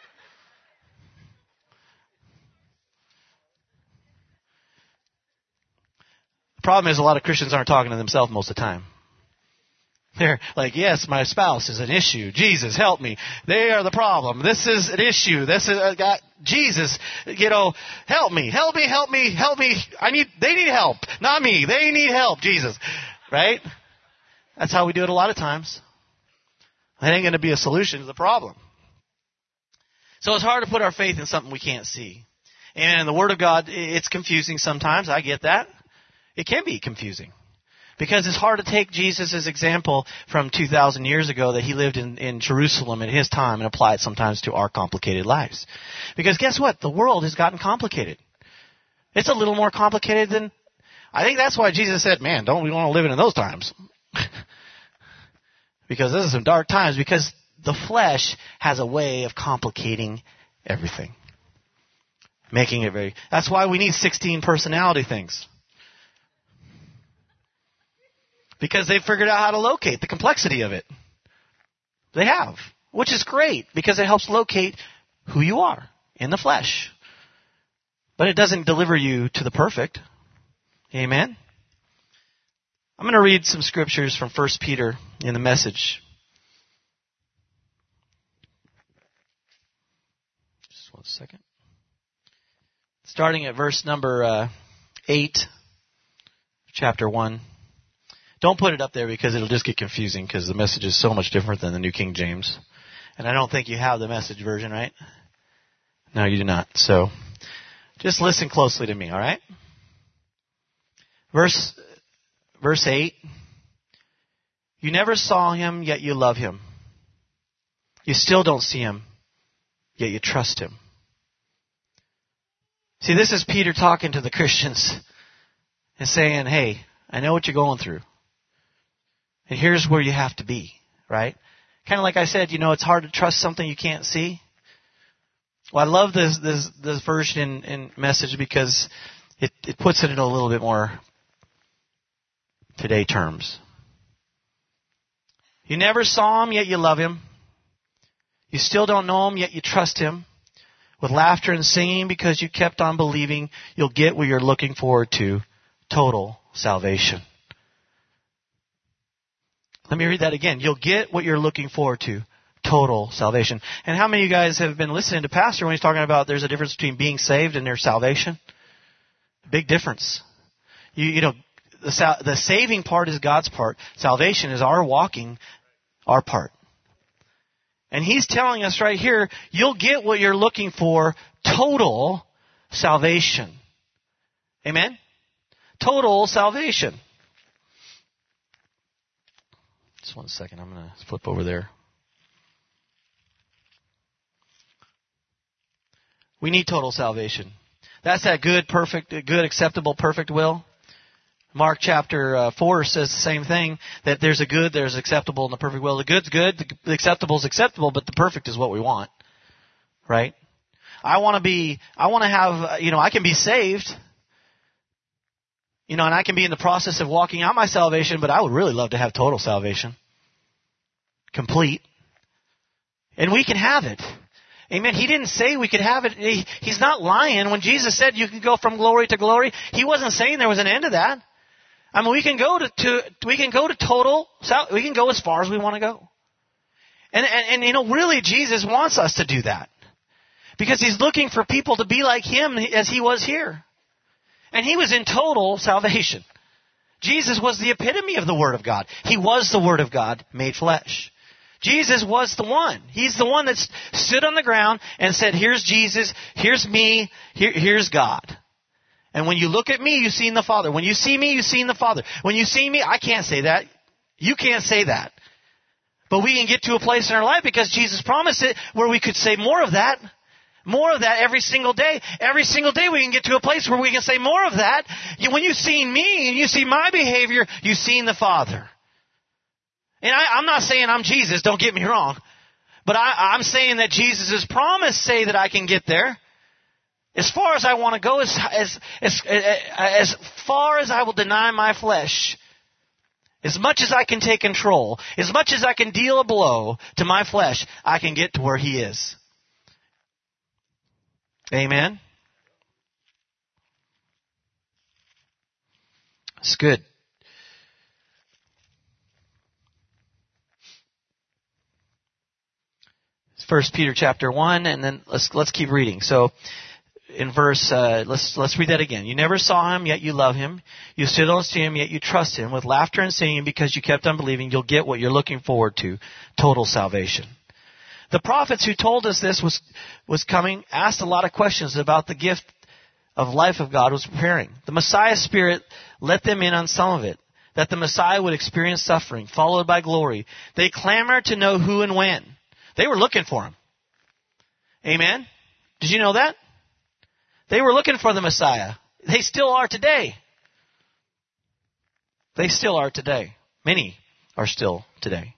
The problem is a lot of Christians aren't talking to themselves most of the time. They're like, yes, my spouse is an issue. Jesus, help me. They are the problem. This is an issue. This is, uh, God, Jesus, you know, help me, help me, help me, help me. I need, they need help, not me. They need help, Jesus. Right? That's how we do it a lot of times. That ain't going to be a solution to the problem. So it's hard to put our faith in something we can't see. And the Word of God, it's confusing sometimes. I get that. It can be confusing. Because it's hard to take Jesus' example from two thousand years ago that he lived in, in Jerusalem at his time and apply it sometimes to our complicated lives. Because guess what? The world has gotten complicated. It's a little more complicated than... I think that's why Jesus said, man, don't we want to live in those times? Because this is some dark times. Because the flesh has a way of complicating everything. Making it very... That's why we need sixteen personality things. Because they've figured out how to locate the complexity of it. They have. Which is great, because it helps locate who you are in the flesh. But it doesn't deliver you to the perfect. Amen? I'm going to read some scriptures from First Peter in the Message. Just one second. Starting at verse number uh, eight, chapter one. Don't put it up there because it'll just get confusing because the Message is so much different than the New King James. And I don't think you have the Message version, right? No, you do not. So just listen closely to me, all right? Verse, verse eight. You never saw him, yet you love him. You still don't see him, yet you trust him. See, this is Peter talking to the Christians and saying, hey, I know what you're going through. And here's where you have to be, right? Kind of like I said, you know, it's hard to trust something you can't see. Well, I love this this this version in, in Message because it, it puts it in a little bit more today terms. You never saw him, yet you love him. You still don't know him, yet you trust him. With laughter and singing because you kept on believing, you'll get what you're looking forward to, total salvation. Let me read that again. You'll get what you're looking forward to. Total salvation. And how many of you guys have been listening to Pastor when he's talking about there's a difference between being saved and their salvation? Big difference. You, you know, the, sal- the saving part is God's part. Salvation is our walking, our part. And he's telling us right here, you'll get what you're looking for, total salvation. Amen? Total salvation. Just one second, I'm going to flip over there. We need total salvation. That's that good, perfect, good, acceptable, perfect will. Mark chapter uh, four says the same thing, that there's a good, there's acceptable, and the perfect will. The good's good, the acceptable is acceptable, but the perfect is what we want. Right? I want to be, I want to have, you know, I can be saved, you know, and I can be in the process of walking out my salvation, but I would really love to have total salvation. Complete. And we can have it. Amen. He didn't say we could have it. He, he's not lying. When Jesus said you can go from glory to glory, he wasn't saying there was an end to that. I mean, we can go to, to we can go to total, we can go as far as we want to go. And, and, and, you know, really Jesus wants us to do that. Because he's looking for people to be like him as he was here. And he was in total salvation. Jesus was the epitome of the Word of God. He was the Word of God made flesh. Jesus was the one. He's the one that stood on the ground and said, here's Jesus, here's me, here, here's God. And when you look at me, you've seen the Father. When you see me, you've seen the Father. When you see me, I can't say that. You can't say that. But we can get to a place in our life because Jesus promised it where we could say more of that. More of that every single day. Every single day we can get to a place where we can say more of that. When you've seen me and you see my behavior, you've seen the Father. And I, I'm not saying I'm Jesus, don't get me wrong. But I, I'm saying that Jesus' promise say that I can get there. As far as I want to go, as, as, as, as far as I will deny my flesh, as much as I can take control, as much as I can deal a blow to my flesh, I can get to where he is. Amen? It's good. First Peter chapter one, and then let's let's keep reading. So, in verse, uh, let's let's read that again. You never saw him, yet you love him. You still don't see him, yet you trust him. With laughter and singing, because you kept on believing, you'll get what you're looking forward to: total salvation. The prophets who told us this was was coming asked a lot of questions about the gift of life of God was preparing. The Messiah Spirit let them in on some of it, that the Messiah would experience suffering, followed by glory. They clamored to know who and when. They were looking for him. Amen? Did you know that? They were looking for the Messiah. They still are today. They still are today. Many are still today.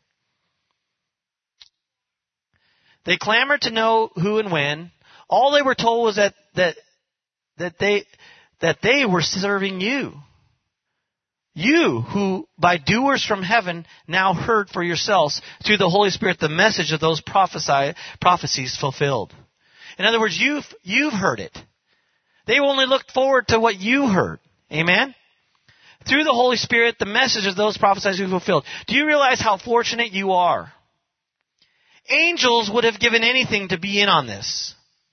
They clamored to know who and when. All they were told was that that that they that they were serving you. You, who by doers from heaven now heard for yourselves through the Holy Spirit the message of those prophesy, prophecies fulfilled. In other words, you've, you've heard it. They only looked forward to what you heard. Amen? Through the Holy Spirit, the message of those prophecies were fulfilled. Do you realize how fortunate you are? Angels would have given anything to be in on this.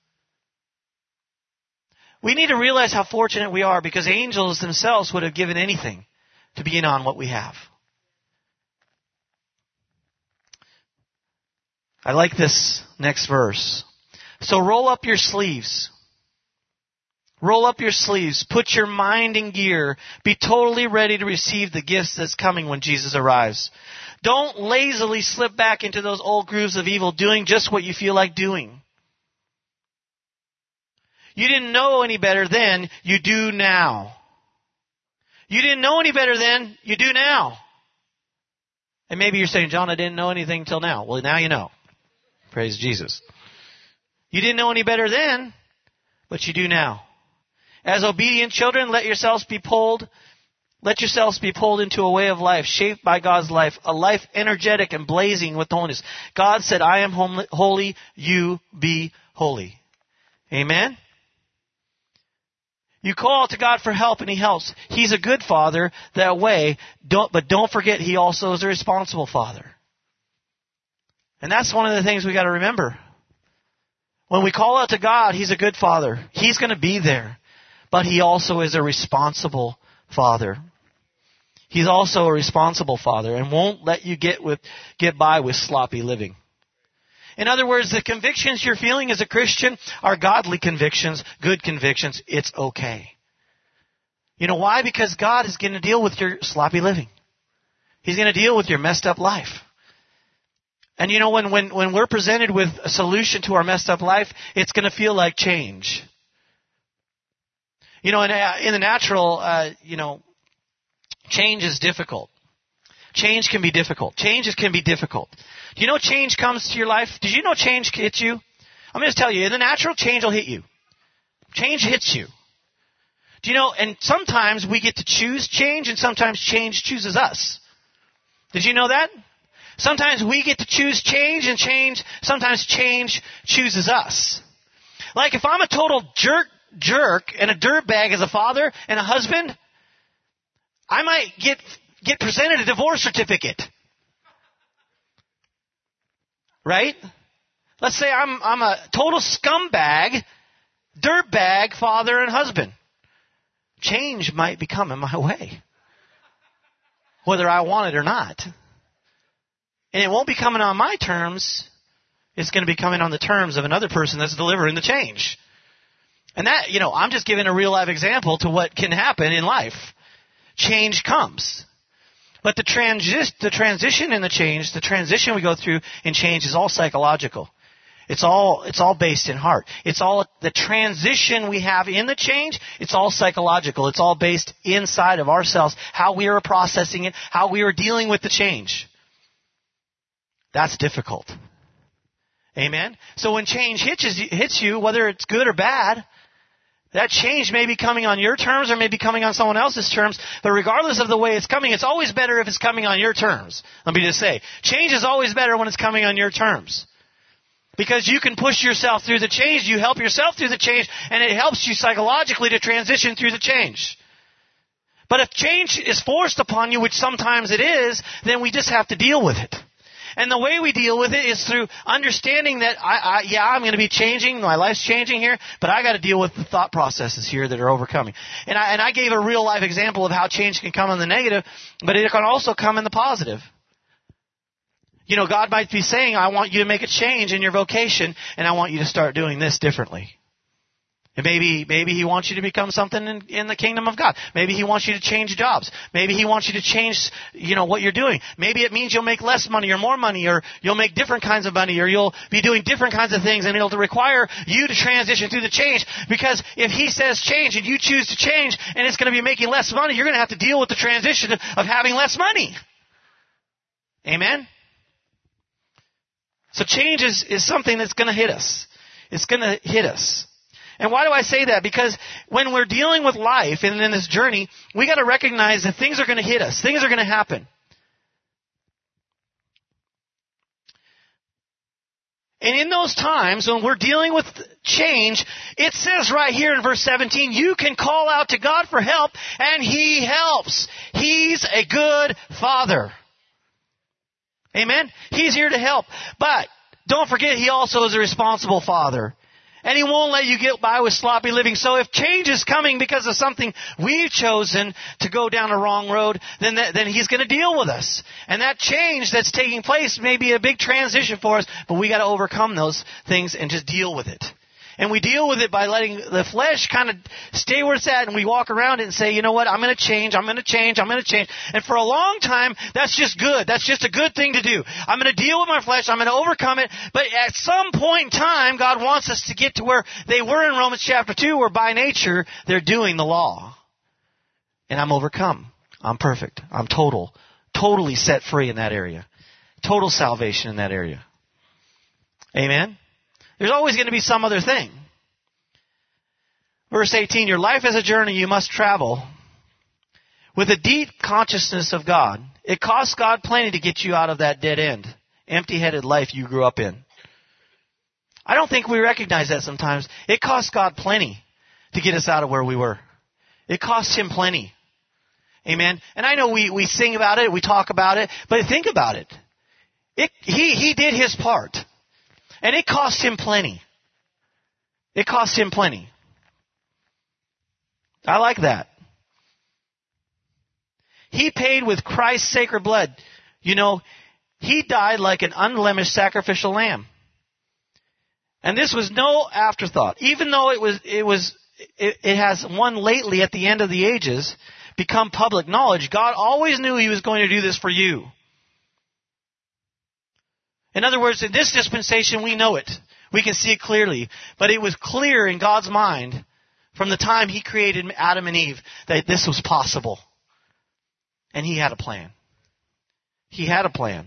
We need to realize how fortunate we are because angels themselves would have given anything to be in on what we have. I like this next verse. So roll up your sleeves. Roll up your sleeves. Put your mind in gear. Be totally ready to receive the gifts that's coming when Jesus arrives. Don't lazily slip back into those old grooves of evil, doing just what you feel like doing. You didn't know any better then. You do now. You didn't know any better then, you do now. And maybe you're saying, John, I didn't know anything until now. Well, now you know. Praise Jesus. You didn't know any better then, but you do now. As obedient children, let yourselves be pulled, let yourselves be pulled into a way of life, shaped by God's life, a life energetic and blazing with holiness. God said, I am holy, you be holy. Amen? You call out to God for help and He helps. He's a good Father that way. Don't, but don't forget He also is a responsible Father. And that's one of the things we got to remember. When we call out to God, He's a good Father. He's going to be there. But He also is a responsible Father. He's also a responsible Father and won't let you get with get by with sloppy living. In other words, the convictions you're feeling as a Christian are godly convictions, good convictions. It's okay. You know why? Because God is going to deal with your sloppy living. He's going to deal with your messed up life. And you know, when, when, when we're presented with a solution to our messed up life, it's going to feel like change. You know, in, in the natural, uh, you know, change is difficult. Change can be difficult. Changes can be difficult. Do you know change comes to your life? Did you know change hits you? I'm going to tell you, in the natural, change will hit you. Change hits you. Do you know, and sometimes we get to choose change, and sometimes change chooses us. Did you know that? Sometimes we get to choose change, and change, sometimes change chooses us. Like if I'm a total jerk, jerk and a dirtbag as a father and a husband, I might get get presented a divorce certificate. Right? Let's say I'm I'm a total scumbag, dirtbag father and husband. Change might be coming my way, whether I want it or not. And it won't be coming on my terms. It's going to be coming on the terms of another person that's delivering the change. And that, you know, I'm just giving a real life example to what can happen in life. Change comes. But the, transi- the transition in the change, the transition we go through in change is all psychological. It's all, it's all based in heart. It's all, the transition we have in the change, it's all psychological. It's all based inside of ourselves, how we are processing it, how we are dealing with the change. That's difficult. Amen? So when change hits, hits you, whether it's good or bad, that change may be coming on your terms or may be coming on someone else's terms, but regardless of the way it's coming, it's always better if it's coming on your terms. Let me just say, change is always better when it's coming on your terms. Because you can push yourself through the change, you help yourself through the change, and it helps you psychologically to transition through the change. But if change is forced upon you, which sometimes it is, then we just have to deal with it. And the way we deal with it is through understanding that, I, I, yeah, I'm going to be changing, my life's changing here, but I got to deal with the thought processes here that are overcoming. And I, and I gave a real life example of how change can come in the negative, but it can also come in the positive. You know, God might be saying, I want you to make a change in your vocation, and I want you to start doing this differently. And maybe, maybe He wants you to become something in, in the kingdom of God. Maybe He wants you to change jobs. Maybe He wants you to change, you know, what you're doing. Maybe it means you'll make less money or more money, or you'll make different kinds of money, or you'll be doing different kinds of things, and it'll require you to transition through the change. Because if He says change and you choose to change, and it's going to be making less money, you're going to have to deal with the transition of having less money. Amen? So change is, is something that's going to hit us. It's going to hit us. And why do I say that? Because when we're dealing with life and in this journey, we got to recognize that things are going to hit us. Things are going to happen. And in those times when we're dealing with change, it says right here in verse seventeen, you can call out to God for help, and He helps. He's a good Father. Amen? He's here to help. But don't forget, He also is a responsible Father. And He won't let you get by with sloppy living. So if change is coming because of something we've chosen to go down a wrong road, then that, then He's going to deal with us. And that change that's taking place may be a big transition for us, but we got to overcome those things and just deal with it. And we deal with it by letting the flesh kind of stay where it's at, and we walk around it and say, you know what, I'm going to change, I'm going to change, I'm going to change. And for a long time, that's just good. That's just a good thing to do. I'm going to deal with my flesh, I'm going to overcome it. But at some point in time, God wants us to get to where they were in Romans chapter two, where by nature, they're doing the law. And I'm overcome. I'm perfect. I'm total. Totally set free in that area. Total salvation in that area. Amen? There's always going to be some other thing. Verse eighteen, your life is a journey you must travel with a deep consciousness of God. It costs God plenty to get you out of that dead end, empty-headed life you grew up in. I don't think we recognize that sometimes. It costs God plenty to get us out of where we were. It cost him plenty. Amen. And I know we, we sing about it, we talk about it, but think about it. It he, he did his part. And it cost him plenty. It cost him plenty. I like that. He paid with Christ's sacred blood. You know, he died like an unblemished sacrificial lamb. And this was no afterthought. Even though it was, it was, it, it has one lately at the end of the ages become public knowledge. God always knew he was going to do this for you. In other words, in this dispensation, we know it. We can see it clearly. But it was clear in God's mind from the time he created Adam and Eve that this was possible. And he had a plan. He had a plan.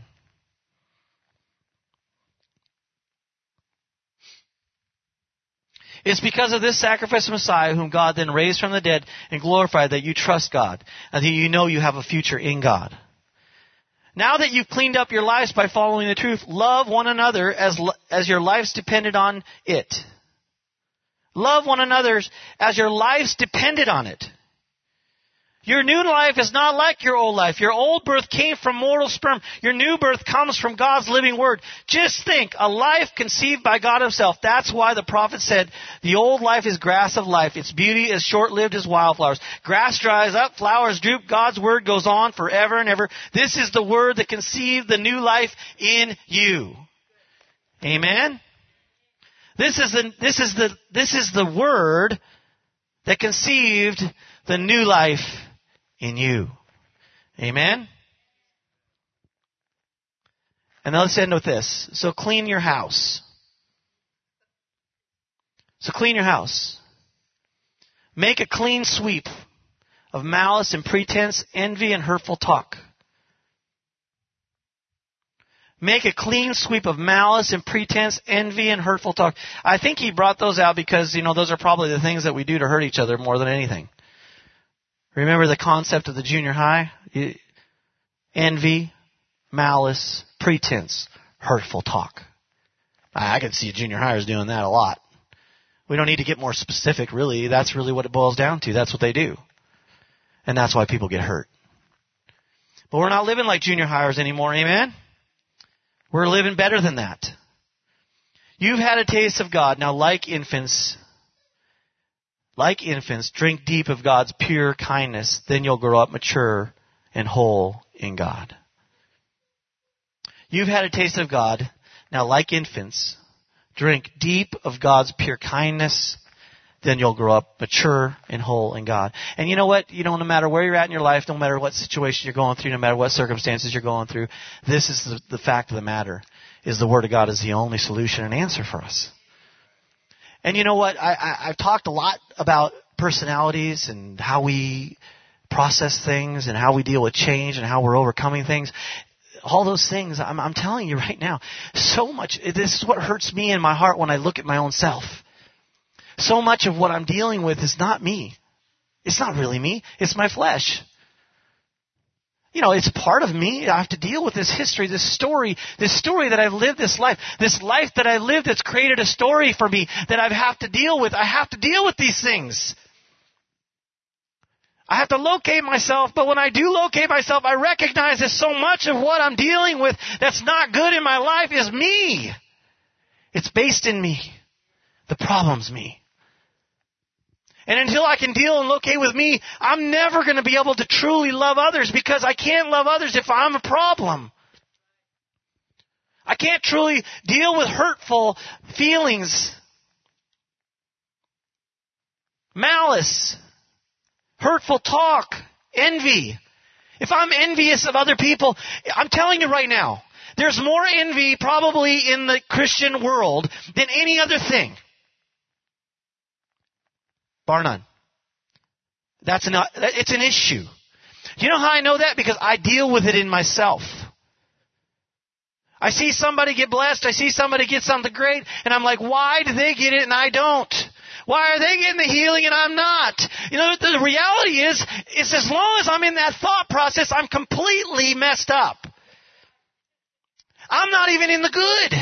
It's because of this sacrificial Messiah whom God then raised from the dead and glorified that you trust God and that you know you have a future in God. Now that you've cleaned up your lives by following the truth, love one another as, as your lives depended on it. Love one another as your lives depended on it. Your new life is not like your old life. Your old birth came from mortal sperm. Your new birth comes from God's living word. Just think, a life conceived by God himself. That's why the prophet said, the old life is grass of life. Its beauty is short-lived as wildflowers. Grass dries up, flowers droop. God's word goes on forever and ever. This is the word that conceived the new life in you. Amen? This is the, this is the, this is the word that conceived the new life in you. Amen? And now let's end with this. So clean your house. So clean your house. Make a clean sweep of malice and pretense, envy and hurtful talk. Make a clean sweep of malice and pretense, envy and hurtful talk. I think he brought those out because, you know, those are probably the things that we do to hurt each other more than anything. Remember the concept of the junior high? Envy, malice, pretense, hurtful talk. I can see junior hires doing that a lot. We don't need to get more specific, really. That's really what it boils down to. That's what they do. And that's why people get hurt. But we're not living like junior hires anymore, amen? We're living better than that. You've had a taste of God. Now, like infants... Like infants, drink deep of God's pure kindness. Then you'll grow up mature and whole in God. You've had a taste of God. Now, like infants, drink deep of God's pure kindness. Then you'll grow up mature and whole in God. And you know what? You know, no matter where you're at in your life, no matter what situation you're going through, no matter what circumstances you're going through, this is the, the fact of the matter, is the Word of God is the only solution and answer for us. And you know what? I, I, I've talked a lot about personalities and how we process things and how we deal with change and how we're overcoming things. All those things, I'm, I'm telling you right now, so much, this is what hurts me in my heart when I look at my own self. So much of what I'm dealing with is not me. It's not really me. It's my flesh. You know, it's part of me. I have to deal with this history, this story, this story that I've lived, this life, this life that I lived that's created a story for me that I have to deal with. I have to deal with these things. I have to locate myself, but when I do locate myself, I recognize that so much of what I'm dealing with that's not good in my life is me. It's based in me. The problem's me. And until I can deal and locate with me, I'm never going to be able to truly love others because I can't love others if I'm a problem. I can't truly deal with hurtful feelings, malice, hurtful talk, envy. If I'm envious of other people, I'm telling you right now, there's more envy probably in the Christian world than any other thing. Bar none. That's an, it's an issue. You know how I know that? Because I deal with it in myself. I see somebody get blessed. I see somebody get something great. And I'm like, why do they get it and I don't? Why are they getting the healing and I'm not? You know, the reality is, is as long as I'm in that thought process, I'm completely messed up. I'm not even in the good.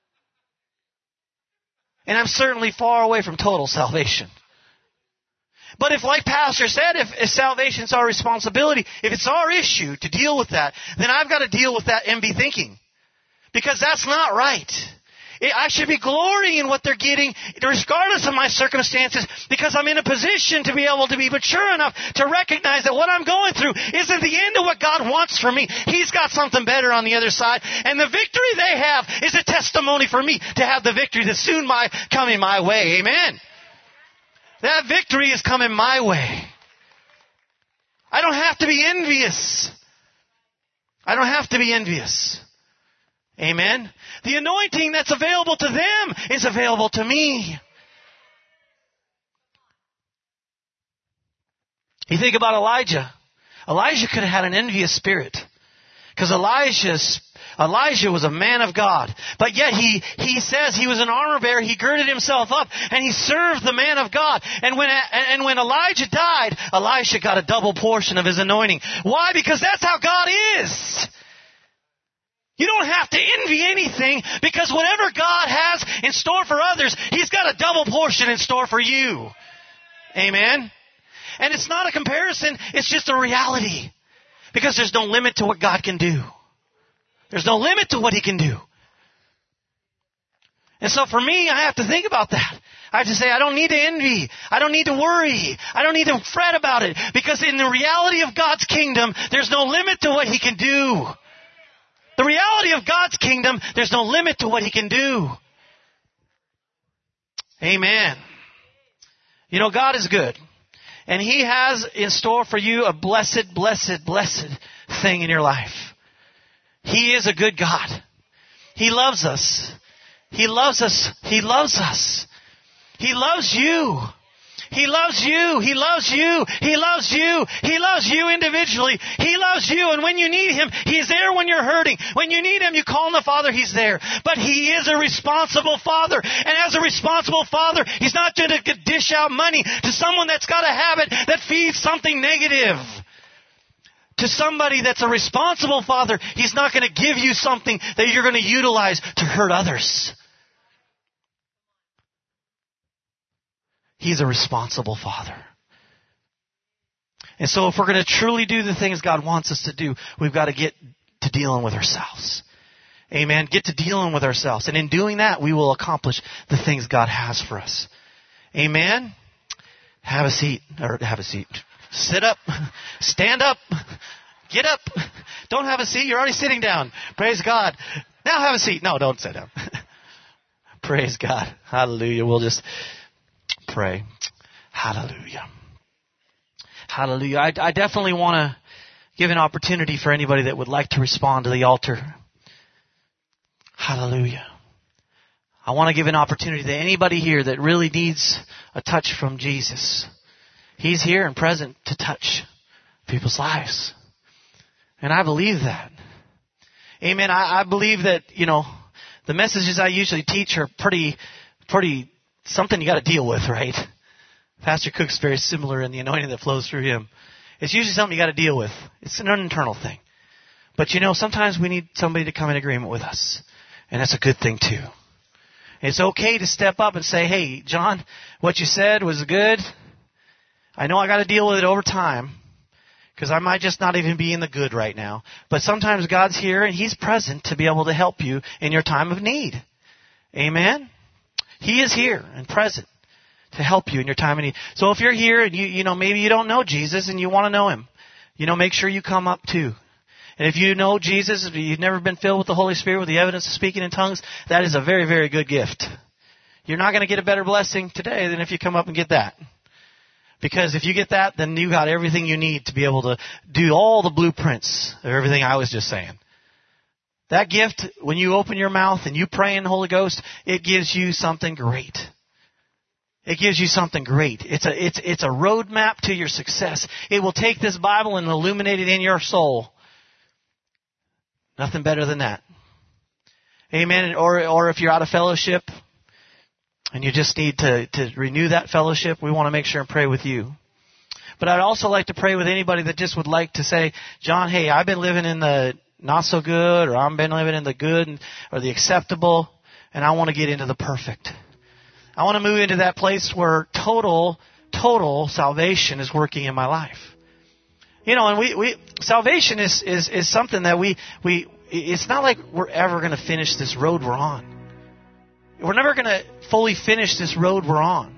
And I'm certainly far away from total salvation. But if, like Pastor said, if, if salvation is our responsibility, if it's our issue to deal with that, then I've got to deal with that envy thinking. Because that's not right. I should be glorying in what they're getting, regardless of my circumstances, because I'm in a position to be able to be mature enough to recognize that what I'm going through isn't the end of what God wants for me. He's got something better on the other side. And the victory they have is a testimony for me to have the victory that's soon my, coming my way. Amen. That victory is coming my way. I don't have to be envious. I don't have to be envious. Amen. The anointing that's available to them is available to me. You think about Elijah. Elijah could have had an envious spirit. Because Elijah's Elijah was a man of God. But yet he, he says he was an armor bearer. He girded himself up and he served the man of God. And when, and when Elijah died, Elisha got a double portion of his anointing. Why? Because that's how God is. You don't have to envy anything, because whatever God has in store for others, He's got a double portion in store for you. Amen? And it's not a comparison, it's just a reality. Because there's no limit to what God can do. There's no limit to what He can do. And so for me, I have to think about that. I have to say, I don't need to envy. I don't need to worry. I don't need to fret about it. Because in the reality of God's kingdom, there's no limit to what He can do. The reality of God's kingdom, there's no limit to what He can do. Amen. You know, God is good. And He has in store for you a blessed, blessed, blessed thing in your life. He is a good God. He loves us. He loves us. He loves us. He loves you. He loves you. He loves you. He loves you. He loves you individually. He loves you. And when you need Him, He's there when you're hurting. When you need Him, you call on the Father, He's there. But He is a responsible Father. And as a responsible Father, He's not going to dish out money to someone that's got a habit that feeds something negative. To somebody that's a responsible Father, He's not going to give you something that you're going to utilize to hurt others. He's a responsible Father. And so if we're going to truly do the things God wants us to do, we've got to get to dealing with ourselves. Amen. Get to dealing with ourselves. And in doing that, we will accomplish the things God has for us. Amen. Have a seat. Or have a seat. Sit up. Stand up. Get up. Don't have a seat. You're already sitting down. Praise God. Now have a seat. No, don't sit down. Praise God. Hallelujah. We'll just pray. Hallelujah. Hallelujah. I, I definitely want to give an opportunity for anybody that would like to respond to the altar. Hallelujah. I want to give an opportunity to anybody here that really needs a touch from Jesus. He's here and present to touch people's lives. And I believe that. Amen. I, I believe that, you know, the messages I usually teach are pretty, pretty, something you got to deal with, right? Pastor Cook's very similar in the anointing that flows through him. It's usually something you got to deal with. It's an internal thing. But you know, sometimes we need somebody to come in agreement with us. And that's a good thing too. It's okay to step up and say, hey, John, what you said was good. I know I got to deal with it over time. Because I might just not even be in the good right now. But sometimes God's here and He's present to be able to help you in your time of need. Amen? He is here and present to help you in your time of need. So if you're here and you, you know, maybe you don't know Jesus and you want to know Him, you know, make sure you come up too. And if you know Jesus, if you've never been filled with the Holy Spirit with the evidence of speaking in tongues, that is a very, very good gift. You're not going to get a better blessing today than if you come up and get that. Because if you get that, then you got everything you need to be able to do all the blueprints of everything I was just saying. That gift, when you open your mouth and you pray in the Holy Ghost, it gives you something great. It gives you something great. It's a, it's, it's a roadmap to your success. It will take this Bible and illuminate it in your soul. Nothing better than that. Amen. Or, or if you're out of fellowship, and you just need to, to renew that fellowship, we want to make sure and pray with you. But I'd also like to pray with anybody that just would like to say, John, hey, I've been living in the not so good, or I've been living in the good or the acceptable, and I want to get into the perfect. I want to move into that place where total total salvation is working in my life. You know, and we, we salvation is, is, is something that we, we, it's not like we're ever going to finish this road we're on. We're never going to fully finish this road we're on.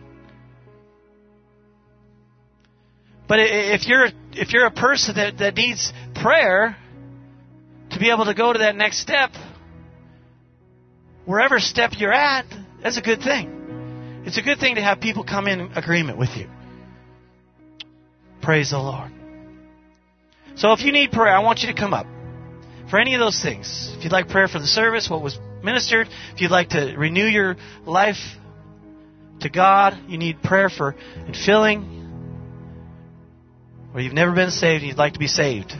But if you're, if you're a person that, that needs prayer to be able to go to that next step, wherever step you're at, that's a good thing. It's a good thing to have people come in agreement with you. Praise the Lord. So if you need prayer, I want you to come up. For any of those things. If you'd like prayer for the service, what was ministered, if you'd like to renew your life to God, you need prayer for and filling, or you've never been saved and you'd like to be saved,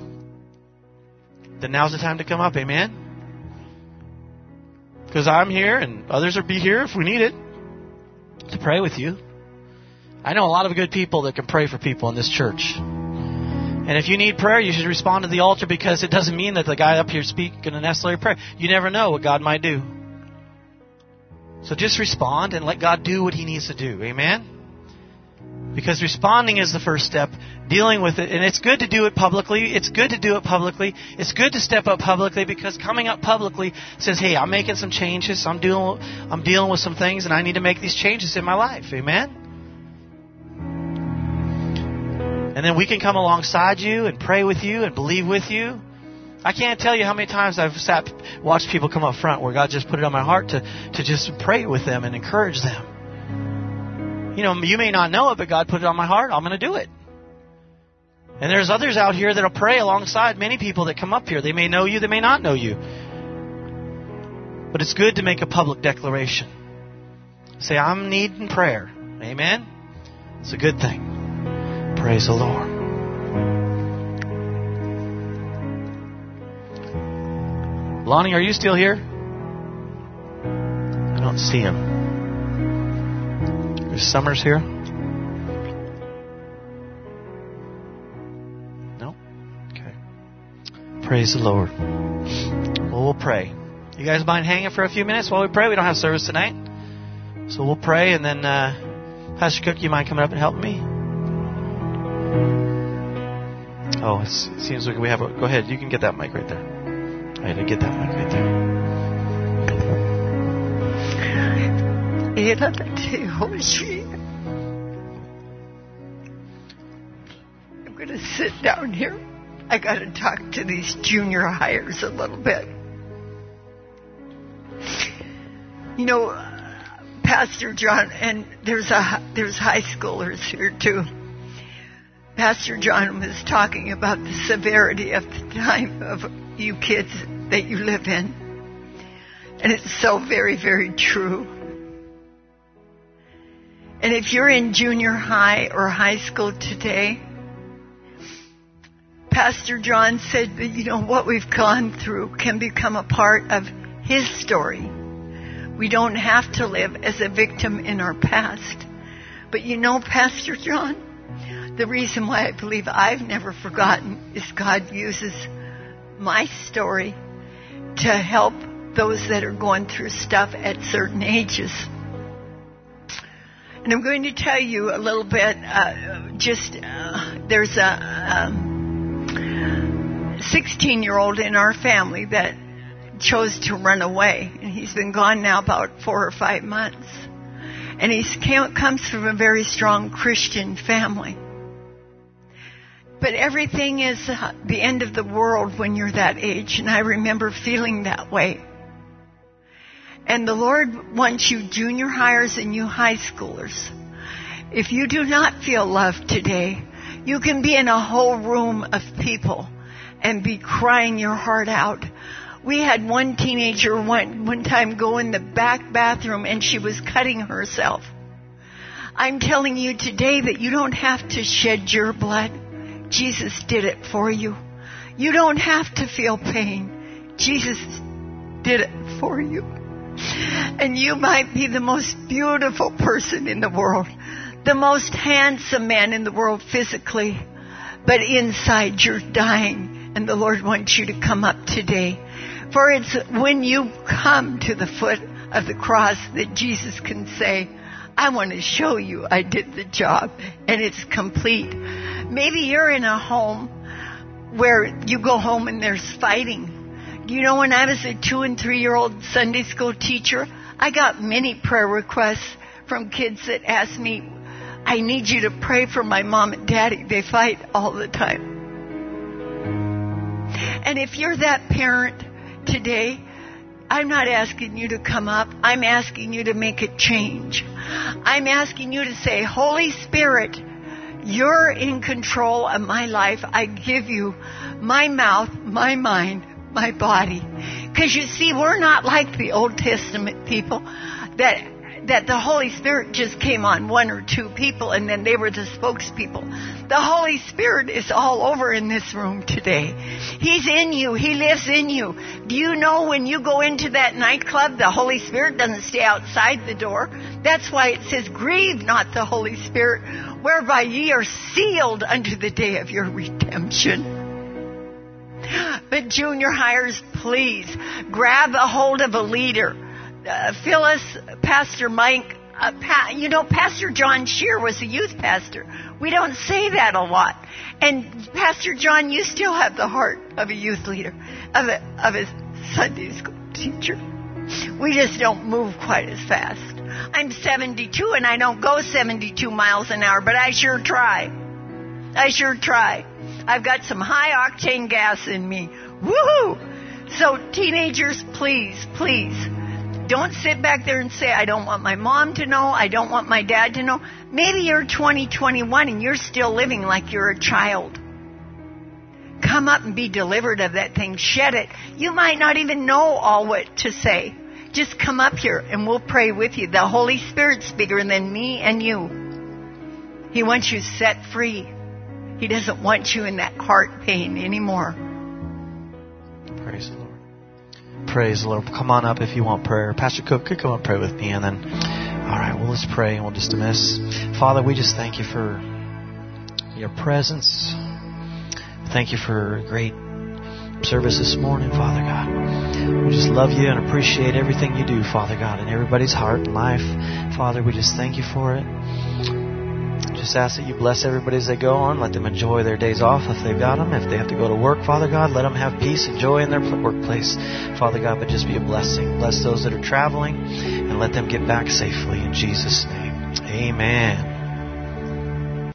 then now's the time to come up. Amen? Because I'm here and others will be here if we need it to pray with you. I know a lot of good people that can pray for people in this church. And if you need prayer, you should respond to the altar, because it doesn't mean that the guy up here speaking a necessary prayer. You never know what God might do. So just respond and let God do what He needs to do. Amen? Because responding is the first step. Dealing with it. And it's good to do it publicly. It's good to do it publicly. It's good to step up publicly, because coming up publicly says, hey, I'm making some changes. I'm dealing, I'm dealing with some things, and I need to make these changes in my life. Amen? And then we can come alongside you and pray with you and believe with you. I can't tell you how many times I've sat, watched people come up front where God just put it on my heart to, to just pray with them and encourage them. You know, you may not know it, but God put it on my heart. I'm going to do it. And there's others out here that will pray alongside many people that come up here. They may know you, they may not know you. But it's good to make a public declaration. Say, I'm needing prayer. Amen? It's a good thing. Praise the Lord. Lonnie, are you still here? I don't see him. Is Summers here? No? Okay. Praise the Lord. Well, we'll pray. You guys mind hanging for a few minutes while we pray? We don't have service tonight. So we'll pray, and then uh, Pastor Cook, you mind coming up and helping me? Oh, it's, it seems like we have a... Go ahead, you can get that mic right there. I had to get that mic right there. I'm going to sit down here. I got to talk to these junior hires a little bit. You know, Pastor John, and there's a there's high schoolers here too. Pastor John was talking about the severity of the time of you kids that you live in. And it's so very, very true. And if you're in junior high or high school today, Pastor John said that, you know, what we've gone through can become a part of his story. We don't have to live as a victim in our past. But you know, Pastor John, the reason why I believe I've never forgotten is God uses my story to help those that are going through stuff at certain ages. And I'm going to tell you a little bit, uh, just, uh, there's a um, sixteen-year-old in our family that chose to run away. And he's been gone now about four or five months. And he comes from a very strong Christian family. But everything is uh, the end of the world when you're that age. And I remember feeling that way. And the Lord wants you junior hires and you high schoolers. If you do not feel loved today, you can be in a whole room of people and be crying your heart out. We had one teenager one, one time go in the back bathroom and she was cutting herself. I'm telling you today that you don't have to shed your blood. Jesus did it for you. You don't have to feel pain. Jesus did it for you. And you might be the most beautiful person in the world, the most handsome man in the world physically, but inside you're dying, and the Lord wants you to come up today. For it's when you come to the foot of the cross that Jesus can say, I want to show you I did the job and it's complete. Maybe you're in a home where you go home and there's fighting. You know, when I was a two and three year old Sunday school teacher, I got many prayer requests from kids that asked me, I need you to pray for my mom and daddy. They fight all the time. And if you're that parent today, I'm not asking you to come up. I'm asking you to make a change. I'm asking you to say, Holy Spirit, you're in control of my life. I give you my mouth, my mind, my body. Because you see, we're not like the Old Testament people that that the Holy Spirit just came on one or two people and then they were the spokespeople. The Holy Spirit is all over in this room today. He's in you. He lives in you. Do you know when you go into that nightclub, the Holy Spirit doesn't stay outside the door? That's why it says, grieve not the Holy Spirit, whereby ye are sealed unto the day of your redemption. But junior hires, please grab a hold of a leader. Uh, Phyllis, Pastor Mike, uh, pa- you know, Pastor John Shear was a youth pastor. We don't say that a lot. And Pastor John, you still have the heart of a youth leader, of a, of a Sunday school teacher. We just don't move quite as fast. I'm seventy-two and I don't go seventy-two miles an hour, but I sure try. I sure try. I've got some high octane gas in me. Woohoo! So teenagers, please, please, don't sit back there and say, I don't want my mom to know. I don't want my dad to know. Maybe you're twenty, twenty-one and you're still living like you're a child. Come up and be delivered of that thing. Shed it. You might not even know all what to say. Just come up here and we'll pray with you. The Holy Spirit's bigger than me and you. He wants you set free. He doesn't want you in that heart pain anymore. Praise the Lord. Praise the Lord. Come on up if you want prayer. Pastor Cook could come and pray with me, and then, all right, well, let's pray and we'll just dismiss. Father, we just thank you for your presence. Thank you for a great service this morning, Father God. We just love you and appreciate everything you do, Father God, in everybody's heart and life. Father, we just thank you for it. Just ask that you bless everybody as they go on. Let them enjoy their days off if they've got them. If they have to go to work, Father God, let them have peace and joy in their workplace, Father God, but just be a blessing. Bless those that are traveling and let them get back safely in Jesus' name. Amen.